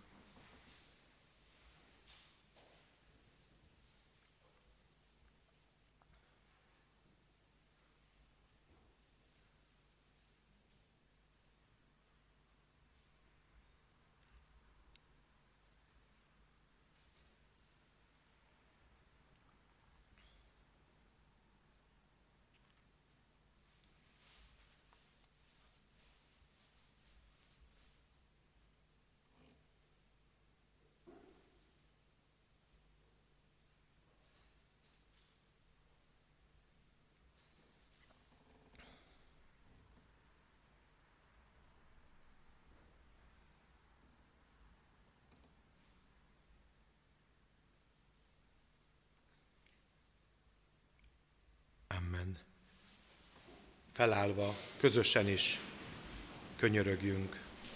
Amen. Felállva, közösen is könyörögjünk.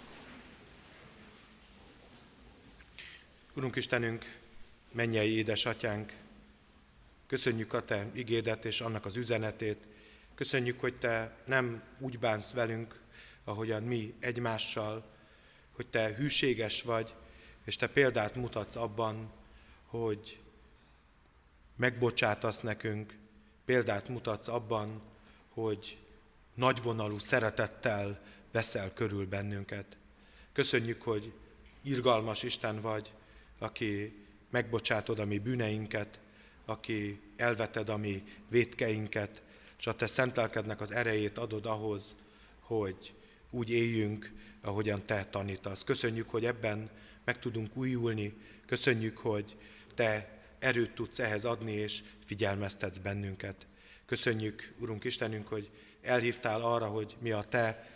Urunk Istenünk, mennyei édesatyánk, köszönjük a Te igédet és annak az üzenetét. Köszönjük, hogy Te nem úgy bánsz velünk, ahogyan mi egymással, hogy Te hűséges vagy, és Te példát mutatsz abban, hogy megbocsátasz nekünk, példát mutatsz abban, hogy nagyvonalú szeretettel veszel körül bennünket. Köszönjük, hogy irgalmas Isten vagy, aki megbocsátod a mi bűneinket, aki elveted a mi vétkeinket, és a Te szent lelkednek az erejét adod ahhoz, hogy úgy éljünk, ahogyan Te tanítasz. Köszönjük, hogy ebben meg tudunk újulni, köszönjük, hogy Te erőt tudsz ehhez adni, és figyelmeztetsz bennünket. Köszönjük, Urunk Istenünk, hogy elhívtál arra, hogy mi a Te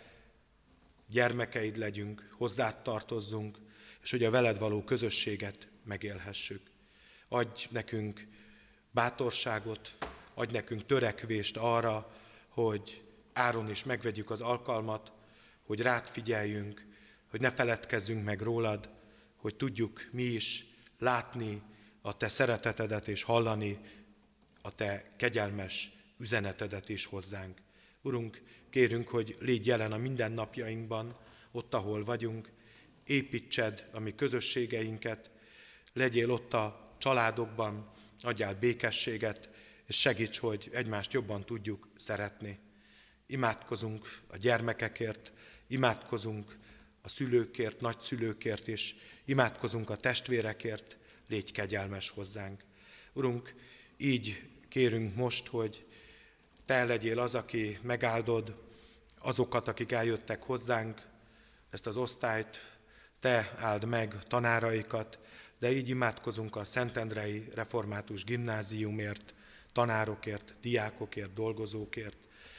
gyermekeid legyünk, hozzád tartozzunk, és hogy a veled való közösséget megélhessük. Adj nekünk bátorságot, adj nekünk törekvést arra, hogy áron is megvegyük az alkalmat, hogy rád figyeljünk, hogy ne feledkezzünk meg rólad, hogy tudjuk mi is látni a Te szeretetedet és hallani a Te kegyelmes üzenetedet is hozzánk. Urunk, kérünk, hogy légy jelen a mindennapjainkban, ott, ahol vagyunk, építsed a mi közösségeinket, legyél ott a családokban, adjál békességet, és segíts, hogy egymást jobban tudjuk szeretni. Imádkozunk a gyermekekért, imádkozunk a szülőkért, nagyszülőkért, és imádkozunk a testvérekért, légy kegyelmes hozzánk. Urunk, így kérünk most, hogy Te legyél az, aki megáldod azokat, akik eljöttek hozzánk, ezt az osztályt, Te áld meg tanáraikat, de így imádkozunk a Szentendrei Református Gimnáziumért, tanárokért, diákokért, dolgozókért.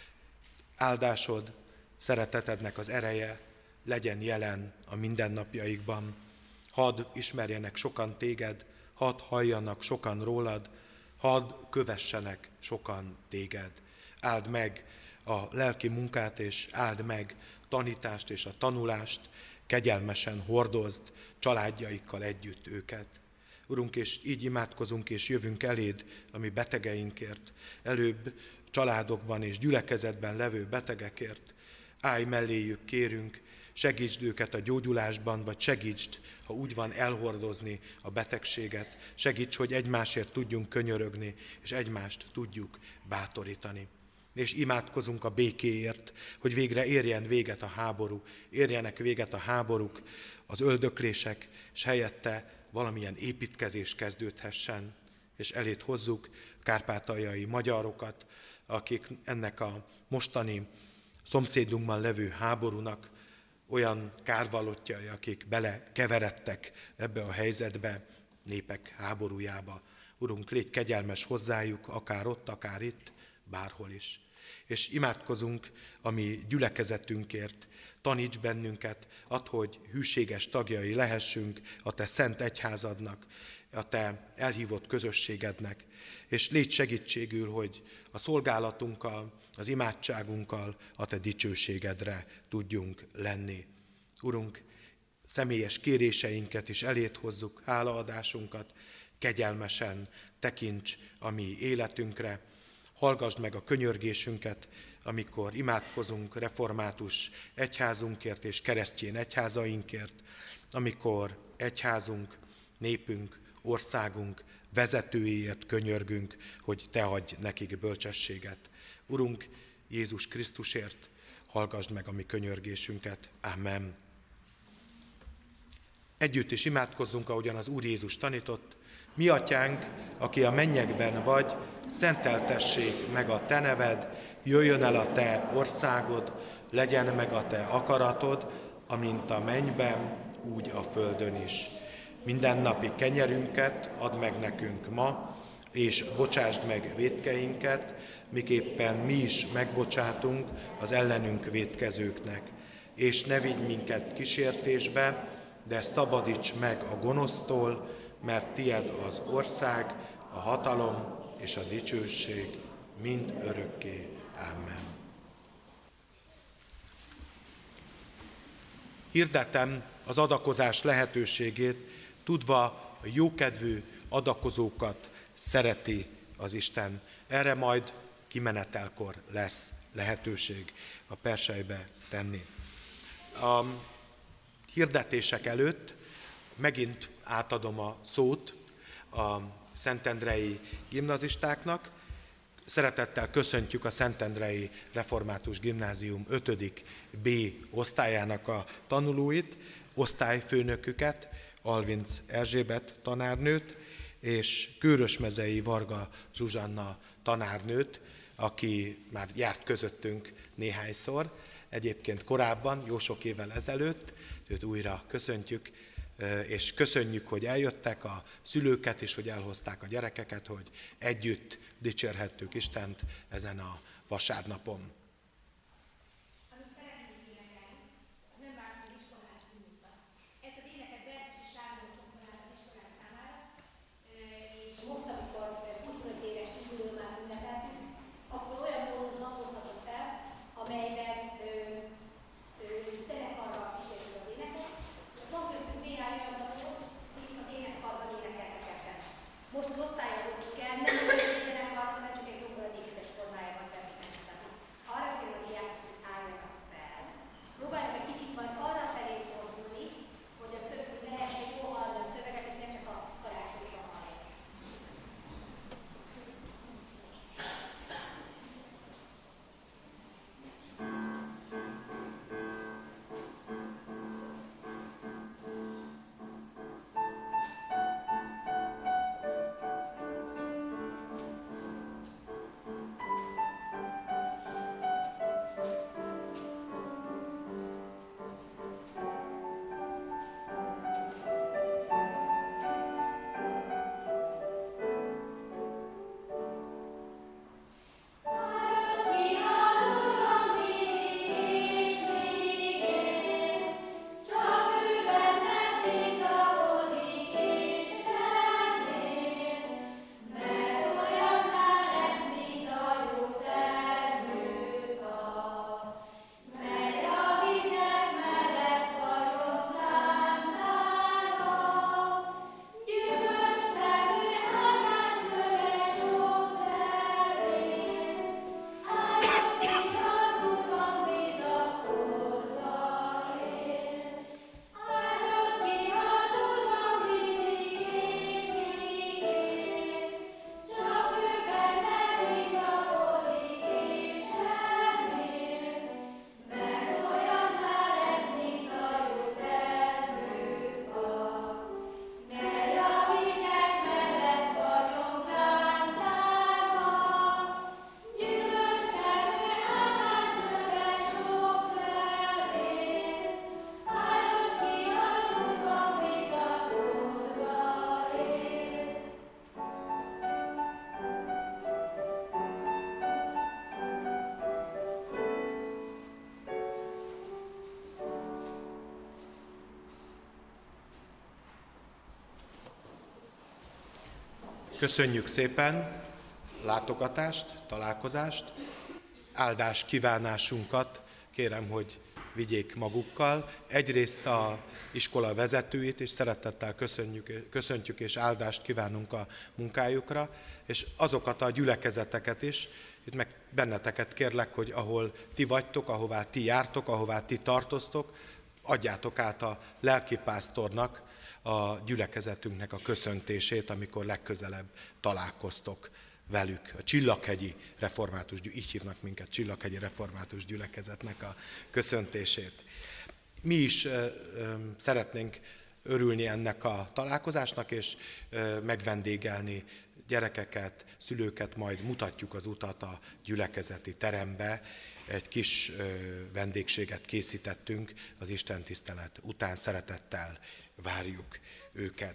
Áldásod, szeretetednek az ereje legyen jelen a mindennapjaikban. Hadd ismerjenek sokan téged, hadd halljanak sokan rólad, hadd kövessenek sokan téged. Áld meg a lelki munkát, és áld meg tanítást és a tanulást, kegyelmesen hordozd családjaikkal együtt őket. Urunk, és így imádkozunk és jövünk eléd a mi betegeinkért, előbb családokban és gyülekezetben levő betegekért. Állj melléjük, kérünk, segítsd őket a gyógyulásban, vagy segítsd, ha úgy van, elhordozni a betegséget. Segíts, hogy egymásért tudjunk könyörögni, és egymást tudjuk bátorítani. És imádkozunk a békéért, hogy végre érjen véget a háború, érjenek véget a háborúk, az öldöklések, és helyette valamilyen építkezés kezdődhessen. És elét hozzuk kárpátaljai magyarokat, akik ennek a mostani szomszédunkban levő háborúnak olyan kárvallottjai, akik belekeveredtek ebbe a helyzetbe, népek háborújába. Urunk, légy kegyelmes hozzájuk, akár ott, akár itt, bárhol is. És imádkozunk a mi gyülekezetünkért, taníts bennünket, add, hogy hűséges tagjai lehessünk a Te szent egyházadnak, a Te elhívott közösségednek, és légy segítségül, hogy a szolgálatunkkal, az imádságunkkal a Te dicsőségedre tudjunk lenni. Urunk, személyes kéréseinket is eléd hozzuk, hálaadásunkat, kegyelmesen tekints a mi életünkre, hallgasd meg a könyörgésünket, amikor imádkozunk református egyházunkért és keresztény egyházainkért, amikor egyházunk, népünk, országunk vezetőiért könyörgünk, hogy Te adj nekik bölcsességet. Urunk, Jézus Krisztusért hallgasd meg a mi könyörgésünket. Amen. Együtt is imádkozzunk, ahogyan az Úr Jézus tanított. Mi atyánk, aki a mennyekben vagy, szenteltessék meg a Te neved, jöjjön el a Te országod, legyen meg a Te akaratod, amint a mennyben, úgy a földön is. Mindennapi kenyerünket add meg nekünk ma, és bocsásd meg vétkeinket, miképpen mi is megbocsátunk az ellenünk vétkezőknek. És ne vigy minket kísértésbe, de szabadíts meg a gonosztól, mert tied az ország, a hatalom és a dicsőség mind örökké. Amen. Hirdetem az adakozás lehetőségét, tudva a jókedvű adakozókat szereti az Isten. Erre majd kimenetelkor lesz lehetőség a perselybe tenni. A hirdetések előtt megint átadom a szót a szentendrei gimnazistáknak. Szeretettel köszöntjük a Szentendrei Református Gimnázium ötödik B osztályának a tanulóit, osztályfőnöküket, Alvinc Erzsébet tanárnőt, és Kőrösmezei Varga Zsuzsanna tanárnőt, aki már járt közöttünk néhányszor, egyébként korábban, jó sok évvel ezelőtt, őt újra köszöntjük, és köszönjük, hogy eljöttek a szülőket, és hogy elhozták a gyerekeket, hogy együtt dicsérhettük Istent ezen a vasárnapon. Köszönjük szépen látogatást, találkozást, áldás kívánásunkat kérem, hogy vigyék magukkal. Egyrészt a iskola vezetőit is szeretettel köszönjük, köszöntjük és áldást kívánunk a munkájukra, és azokat a gyülekezeteket is, itt meg benneteket kérlek, hogy ahol ti vagytok, ahová ti jártok, ahová ti tartoztok, adjátok át a lelkipásztornak a gyülekezetünknek a köszöntését, amikor legközelebb találkoztok velük. A Csillaghegyi Református, így hívnak minket, Csillaghegyi Református Gyülekezetnek a köszöntését. Mi is ö, ö, szeretnénk örülni ennek a találkozásnak, és ö, megvendégelni gyerekeket, szülőket, majd mutatjuk az utat a gyülekezeti terembe. Egy kis ö, vendégséget készítettünk az istentisztelet után, szeretettel várjuk őket.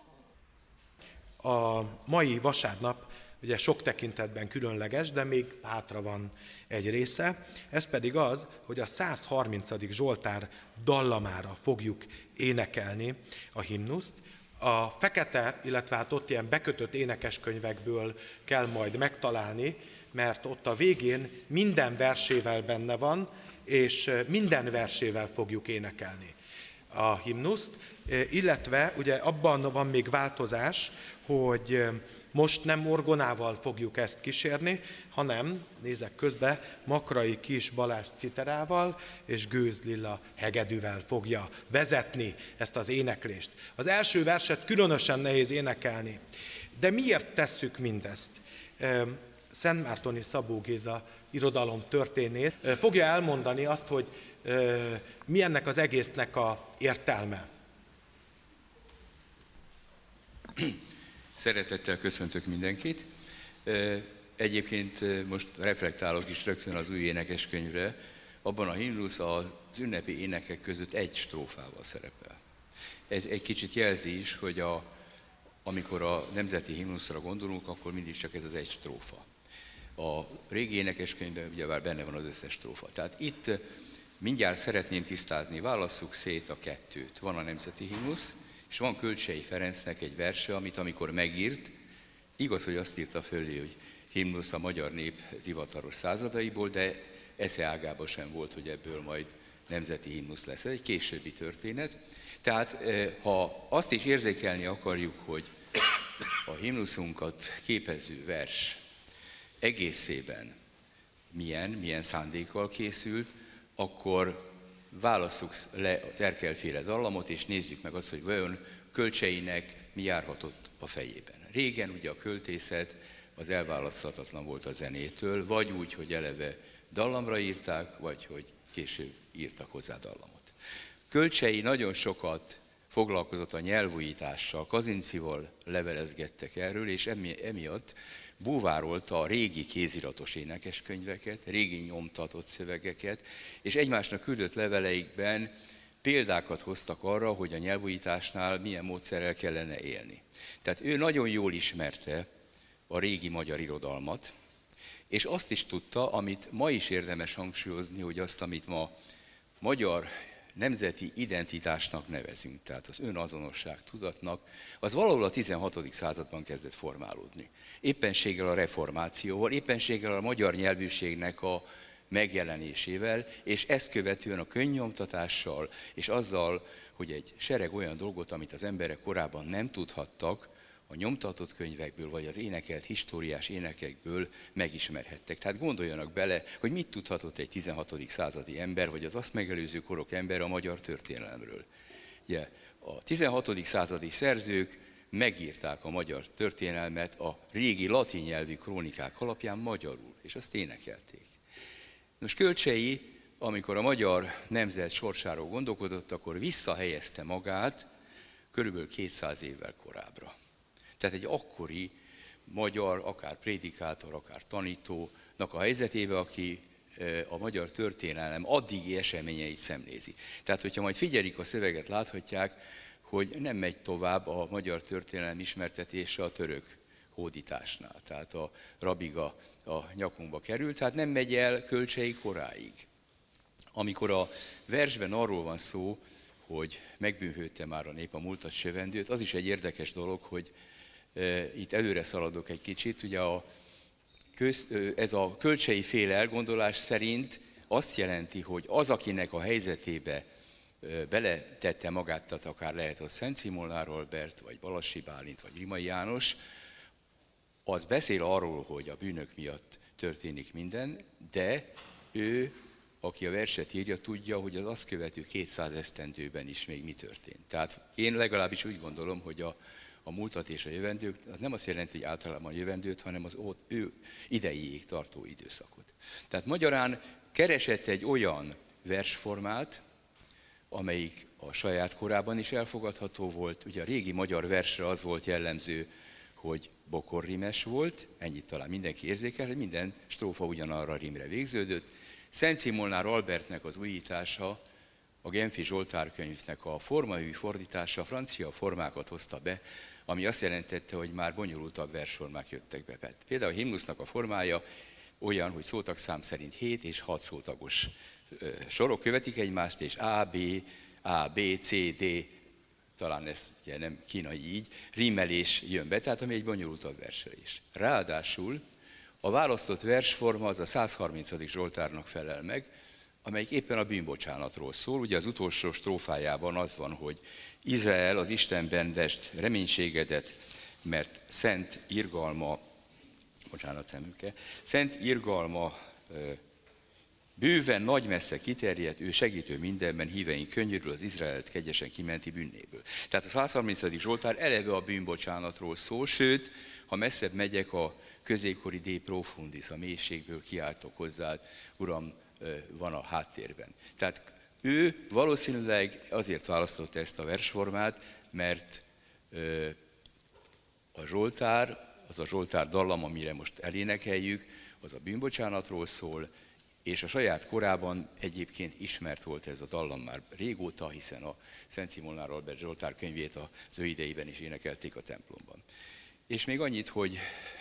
A mai vasárnap ugye sok tekintetben különleges, de még hátra van egy része, ez pedig az, hogy a száz harmincadik Zsoltár dallamára fogjuk énekelni a himnuszt. A fekete, illetve hát ott ilyen bekötött énekeskönyvekből kell majd megtalálni, mert ott a végén minden versével benne van, és minden versével fogjuk énekelni. a himnuszt, illetve ugye abban van még változás, hogy most nem orgonával fogjuk ezt kísérni, hanem, nézek közben, Makrai Kis Balázs citerával és Gőz Lilla hegedűvel fogja vezetni ezt az éneklést. Az első verset különösen nehéz énekelni. De miért tesszük mindezt? Szentmártoni Szabó Géza irodalomtörténész fogja elmondani azt, hogy mi ennek az egésznek a értelme. Szeretettel köszöntök mindenkit. Egyébként most reflektálok is rögtön az új énekeskönyvre. Abban a himnusz az ünnepi énekek között egy strófával szerepel. Ez egy kicsit jelzi is, hogy a, amikor a nemzeti himnuszra gondolunk, akkor mindig csak ez az egy strófa. A régi énekeskönyvben ugyebár benne van az összes strófa. Tehát itt mindjárt szeretném tisztázni, válasszuk szét a kettőt. Van a nemzeti himnusz, és van Kölcsey Ferencnek egy verse, amit amikor megírt, igaz, hogy azt írta fölé, hogy himnusz a magyar nép zivataros századaiból, de esze ágában sem volt, hogy ebből majd nemzeti himnusz lesz. Ez egy későbbi történet. Tehát ha azt is érzékelni akarjuk, hogy a himnuszunkat képező vers egészében milyen, milyen szándékkal készült, akkor válasszuk le az Erkel-féle dallamot, és nézzük meg azt, hogy vajon Kölcseynek mi járhatott a fejében. Régen ugye a költészet az elválaszthatatlan volt a zenétől, vagy úgy, hogy eleve dallamra írták, vagy hogy később írtak hozzá dallamot. Kölcsey nagyon sokat foglalkozott a nyelvújítással, Kazincival levelezgettek erről, és emi, emiatt búvárolta a régi kéziratos énekeskönyveket, régi nyomtatott szövegeket, és egymásnak küldött leveleikben példákat hoztak arra, hogy a nyelvújításnál milyen módszerrel kellene élni. Tehát ő nagyon jól ismerte a régi magyar irodalmat, és azt is tudta, amit ma is érdemes hangsúlyozni, hogy azt, amit ma magyar nemzeti identitásnak nevezünk, tehát az önazonosság tudatnak, az valahol a tizenhatodik században kezdett formálódni. Éppenséggel a reformációval, éppenséggel a magyar nyelvűségnek a megjelenésével, és ezt követően a könnyomtatással, és azzal, hogy egy sereg olyan dolgot, amit az emberek korábban nem tudhattak, a nyomtatott könyvekből, vagy az énekelt históriás énekekből megismerhettek. Tehát gondoljanak bele, hogy mit tudhatott egy tizenhatodik századi ember, vagy az azt megelőző korok ember a magyar történelemről. Ugye, a tizenhatodik századi szerzők megírták a magyar történelmet a régi latin nyelvű krónikák alapján magyarul, és azt énekelték. Most Kölcsey, amikor a magyar nemzet sorsáról gondolkodott, akkor visszahelyezte magát körülbelül kétszáz évvel korábbra. Tehát egy akkori magyar, akár prédikátor, akár tanítónak a helyzetébe, aki a magyar történelem addigi eseményeit szemlézi. Tehát, hogyha majd figyelik a szöveget, láthatják, hogy nem megy tovább a magyar történelem ismertetése a török hódításnál. Tehát a rabiga a nyakunkba került, tehát nem megy el Kölcsey koráig. Amikor a versben arról van szó, hogy megbűnhődte már a nép a múltat sövendőt, az is egy érdekes dolog, hogy e, itt előre szaladok egy kicsit, ugye a köz, ez a Kölcsey féle elgondolás szerint azt jelenti, hogy az, akinek a helyzetébe beletette magát, tehát akár lehet az Szenci Molnár Albert, vagy Balassi Bálint, vagy Rimai János, az beszél arról, hogy a bűnök miatt történik minden, de ő, aki a verset írja, tudja, hogy az azt követő kétszáz esztendőben is még mi történt. Tehát én legalábbis úgy gondolom, hogy a, a múltat és a jövendőt, az nem azt jelenti, hogy általában a jövendőt, hanem az ott, ő idejéig tartó időszakot. Tehát magyarán keresett egy olyan versformát, amelyik a saját korában is elfogadható volt. Ugye a régi magyar versre az volt jellemző, hogy bokorrimes volt, ennyit talán mindenki érzékel, hogy minden strófa ugyanarra a rímre végződött. Szenci Molnár Albertnek az újítása, a Genfi Zsoltárkönyvnek a formahű fordítása a francia formákat hozta be, ami azt jelentette, hogy már bonyolultabb versformák jöttek be. Például a himnusznak a formája olyan, hogy szótagszám szerint hét és hat szótagos sorok követik egymást, és A, B, A, B, C, D, talán ez ugye nem kínai így, rímelés jön be, tehát ami egy bonyolultabb verselés. Ráadásul a választott versforma az a százharmincadik Zsoltárnak felel meg, amelyik éppen a bűnbocsánatról szól. Ugye az utolsó strófájában az van, hogy Izrael az Istenben vest reménységedet, mert szent irgalma, bocsánat szemüke, szent irgalma bőven, nagy messze kiterjedt, ő segítő mindenben, híveink könnyörül, az Izraelt kegyesen kimenti bűnéből. Tehát a százharmincadik Zsoltár eleve a bűnbocsánatról szól, sőt, ha messzebb megyek, a középkori de profundis, a mélységből kiáltok hozzád, Uram, van a háttérben. Tehát ő valószínűleg azért választotta ezt a versformát, mert a Zsoltár, az a Zsoltár dallam, amire most elénekeljük, az a bűnbocsánatról szól, és a saját korában egyébként ismert volt ez a dallam már régóta, hiszen a Szent Szimon Albert Zsoltár könyvét az ő idejében is énekelték a templomban. És még annyit, hogy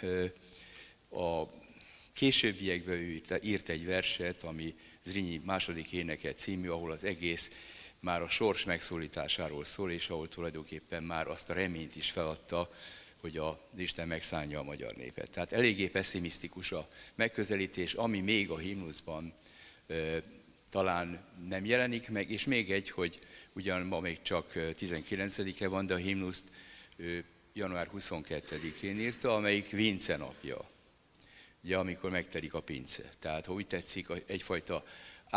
a későbbiekben ő írt egy verset, ami Zrínyi második éneke című, ahol az egész már a sors megszólításáról szól, és ahol tulajdonképpen már azt a reményt is feladta, hogy az Isten megszánja a magyar népet. Tehát eléggé pessimisztikus a megközelítés, ami még a himnuszban e, talán nem jelenik meg, és még egy, hogy ugyan ma még csak tizenkilencedike van, de a himnuszt ő, január huszonkettedikén írta, amelyik Vince napja, ugye, amikor megtelik a pince. Tehát, ha úgy tetszik, egyfajta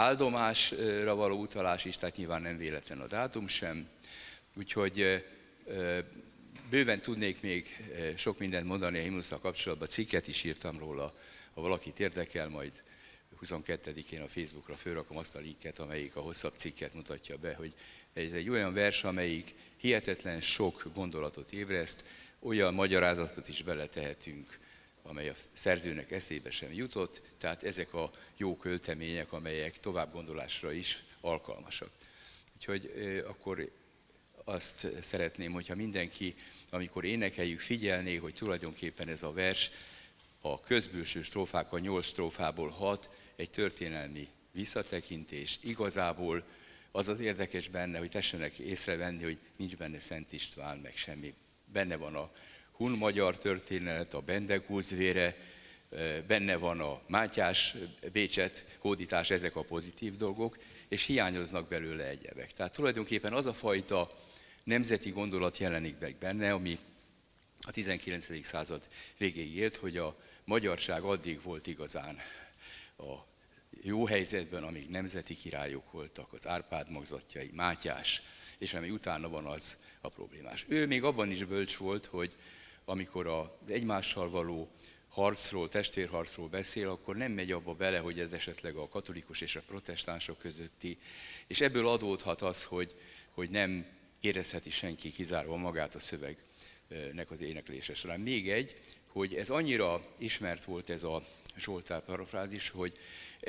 áldomásra való utalás is, tehát nyilván nem véletlen a dátum sem. Úgyhogy e, e, bőven tudnék még sok mindent mondani a himnusszal kapcsolatban, cikket is írtam róla, ha valakit érdekel, majd huszonkettedikén a Facebookra fölrakom azt a linket, amelyik a hosszabb cikket mutatja be, hogy ez egy olyan vers, amelyik hihetetlen sok gondolatot ébreszt, olyan magyarázatot is beletehetünk, amely a szerzőnek eszébe sem jutott, tehát ezek a jó költemények, amelyek tovább gondolásra is alkalmasak. Úgyhogy akkor azt szeretném, hogyha mindenki, amikor énekeljük, figyelné, hogy tulajdonképpen ez a vers a közbülső strófák, a nyolc strófából hat, egy történelmi visszatekintés. Igazából az az érdekes benne, hogy tessenek észrevenni, hogy nincs benne Szent István, meg semmi. Benne van a hun-magyar történet, a Bendegúzvére, benne van a Mátyás Bécset hódítás, ezek a pozitív dolgok, és hiányoznak belőle egyebek. Tehát tulajdonképpen az a fajta nemzeti gondolat jelenik meg benne, ami a tizenkilencedik század végéig élt, hogy a magyarság addig volt igazán a jó helyzetben, amíg nemzeti királyok voltak, az Árpád magzatjai, Mátyás, és ami utána van, az a problémás. Ő még abban is bölcs volt, hogy amikor az egymással való harcról, testvérharcról beszél, akkor nem megy abba bele, hogy ez esetleg a katolikus és a protestánsok közötti, és ebből adódhat az, hogy, hogy nem érezheti senki kizárva magát a szövegnek az éneklése során. Még egy, hogy ez annyira ismert volt ez a Zsoltár parafrázis, hogy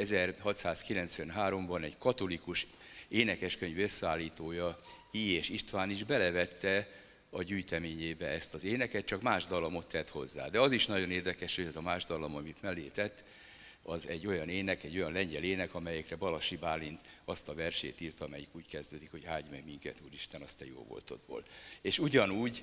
ezerhatszázkilencvenháromban egy katolikus énekeskönyv összeállítója, I. és István is belevette a gyűjteményébe ezt az éneket, csak más dallamot tett hozzá. De az is nagyon érdekes, hogy ez a más dallam, amit mellé tett, az egy olyan ének, egy olyan lengyel ének, amelyekre Balassi Bálint azt a versét írta, amelyik úgy kezdődik, hogy áldj meg minket, Úristen, azt te jó voltodból. És ugyanúgy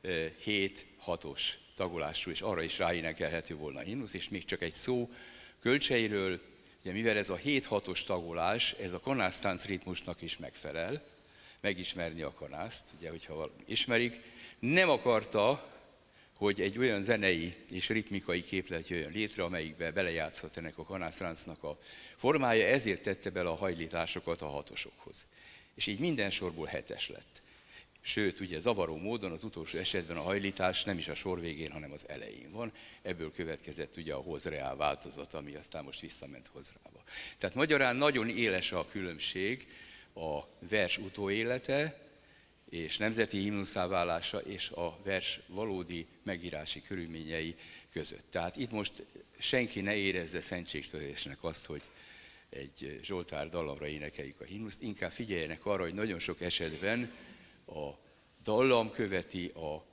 hét hatos tagolású, és arra is ráénekelhető volna a himnusz, és még csak egy szó kölcseiről, ugye mivel ez a hét hatos tagolás, ez a kanásztánc ritmusnak is megfelel, megismerni a kanászt, ugye, hogyha valami ismerik, nem akarta, hogy egy olyan zenei és ritmikai képlet jöjjön létre, amelyikbe belejátszhat ennek a kanászráncnak a formája, ezért tette bele a hajlításokat a hatosokhoz. És így minden sorból hetes lett. Sőt, ugye zavaró módon az utolsó esetben a hajlítás nem is a sor végén, hanem az elején van. Ebből következett ugye a hozreál változat, ami aztán most visszament hozrába. Tehát magyarán nagyon éles a különbség a vers utóélete és nemzeti himnuszá válása és a vers valódi megírási körülményei között. Tehát itt most senki ne érezze szentségtörésnek azt, hogy egy Zsoltár dallamra énekeljük a himnuszt, inkább figyeljenek arra, hogy nagyon sok esetben a dallam követi a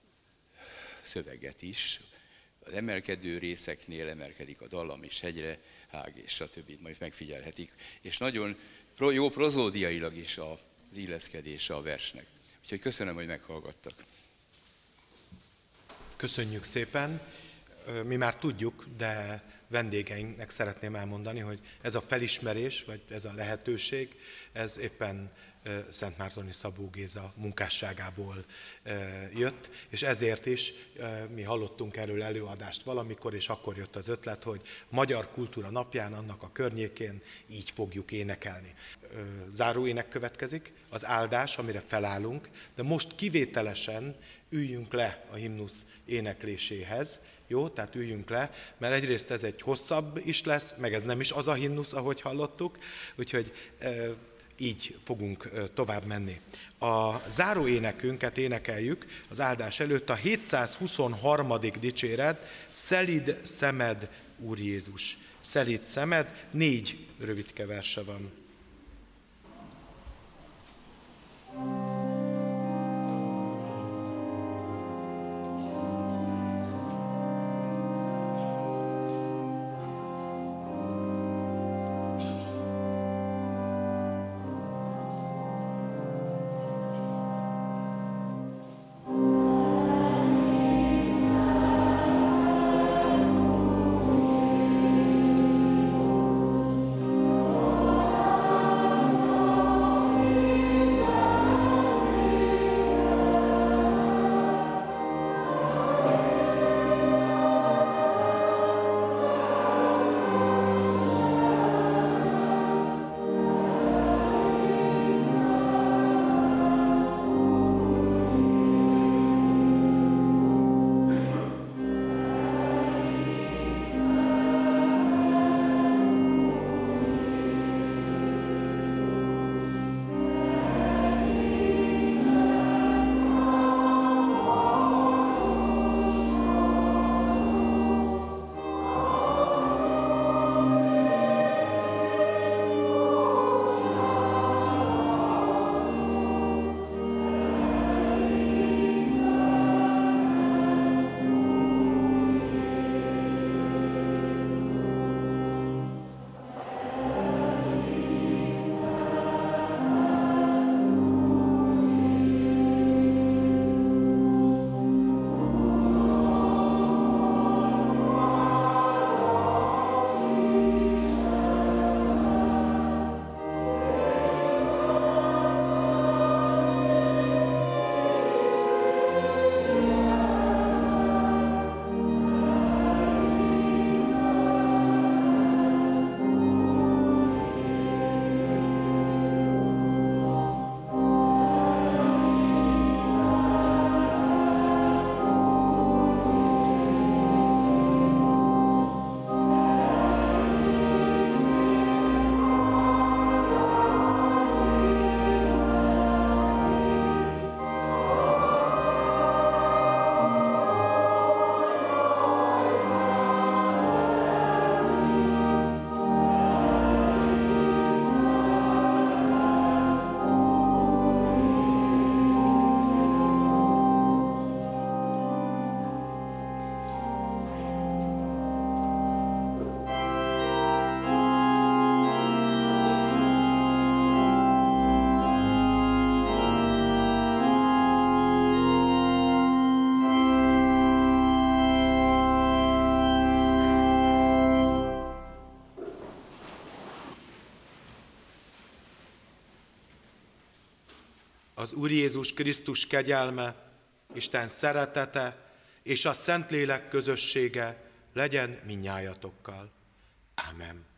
szöveget is. Az emelkedő részeknél emelkedik a dallam is hegyre, hág és stb. Majd megfigyelhetik. És nagyon jó prozódiailag is az illeszkedése a versnek. Úgyhogy köszönöm, hogy meghallgattak. Köszönjük szépen. mi már tudjuk, de vendégeinknek szeretném elmondani, hogy ez a felismerés, vagy ez a lehetőség, ez éppen Szentmártoni Szabó Géza munkásságából jött, és ezért is mi hallottunk erről előadást valamikor, és akkor jött az ötlet, hogy Magyar Kultúra Napján, annak a környékén így fogjuk énekelni. Záróének következik, az áldás, amire felállunk, de most kivételesen üljünk le a himnusz énekléséhez, jó? Tehát üljünk le, mert egyrészt ez egy hosszabb is lesz, meg ez nem is az a himnusz, ahogy hallottuk, úgyhogy így fogunk tovább menni. A záróénekünket énekeljük az áldás előtt, a hétszázhuszonharmadik dicséret, Szelíd szemed, Úr Jézus. Szelíd szemed, négy rövidke verse van. Az Úr Jézus Krisztus kegyelme, Isten szeretete és a Szentlélek közössége legyen mindnyájatokkal. Ámen.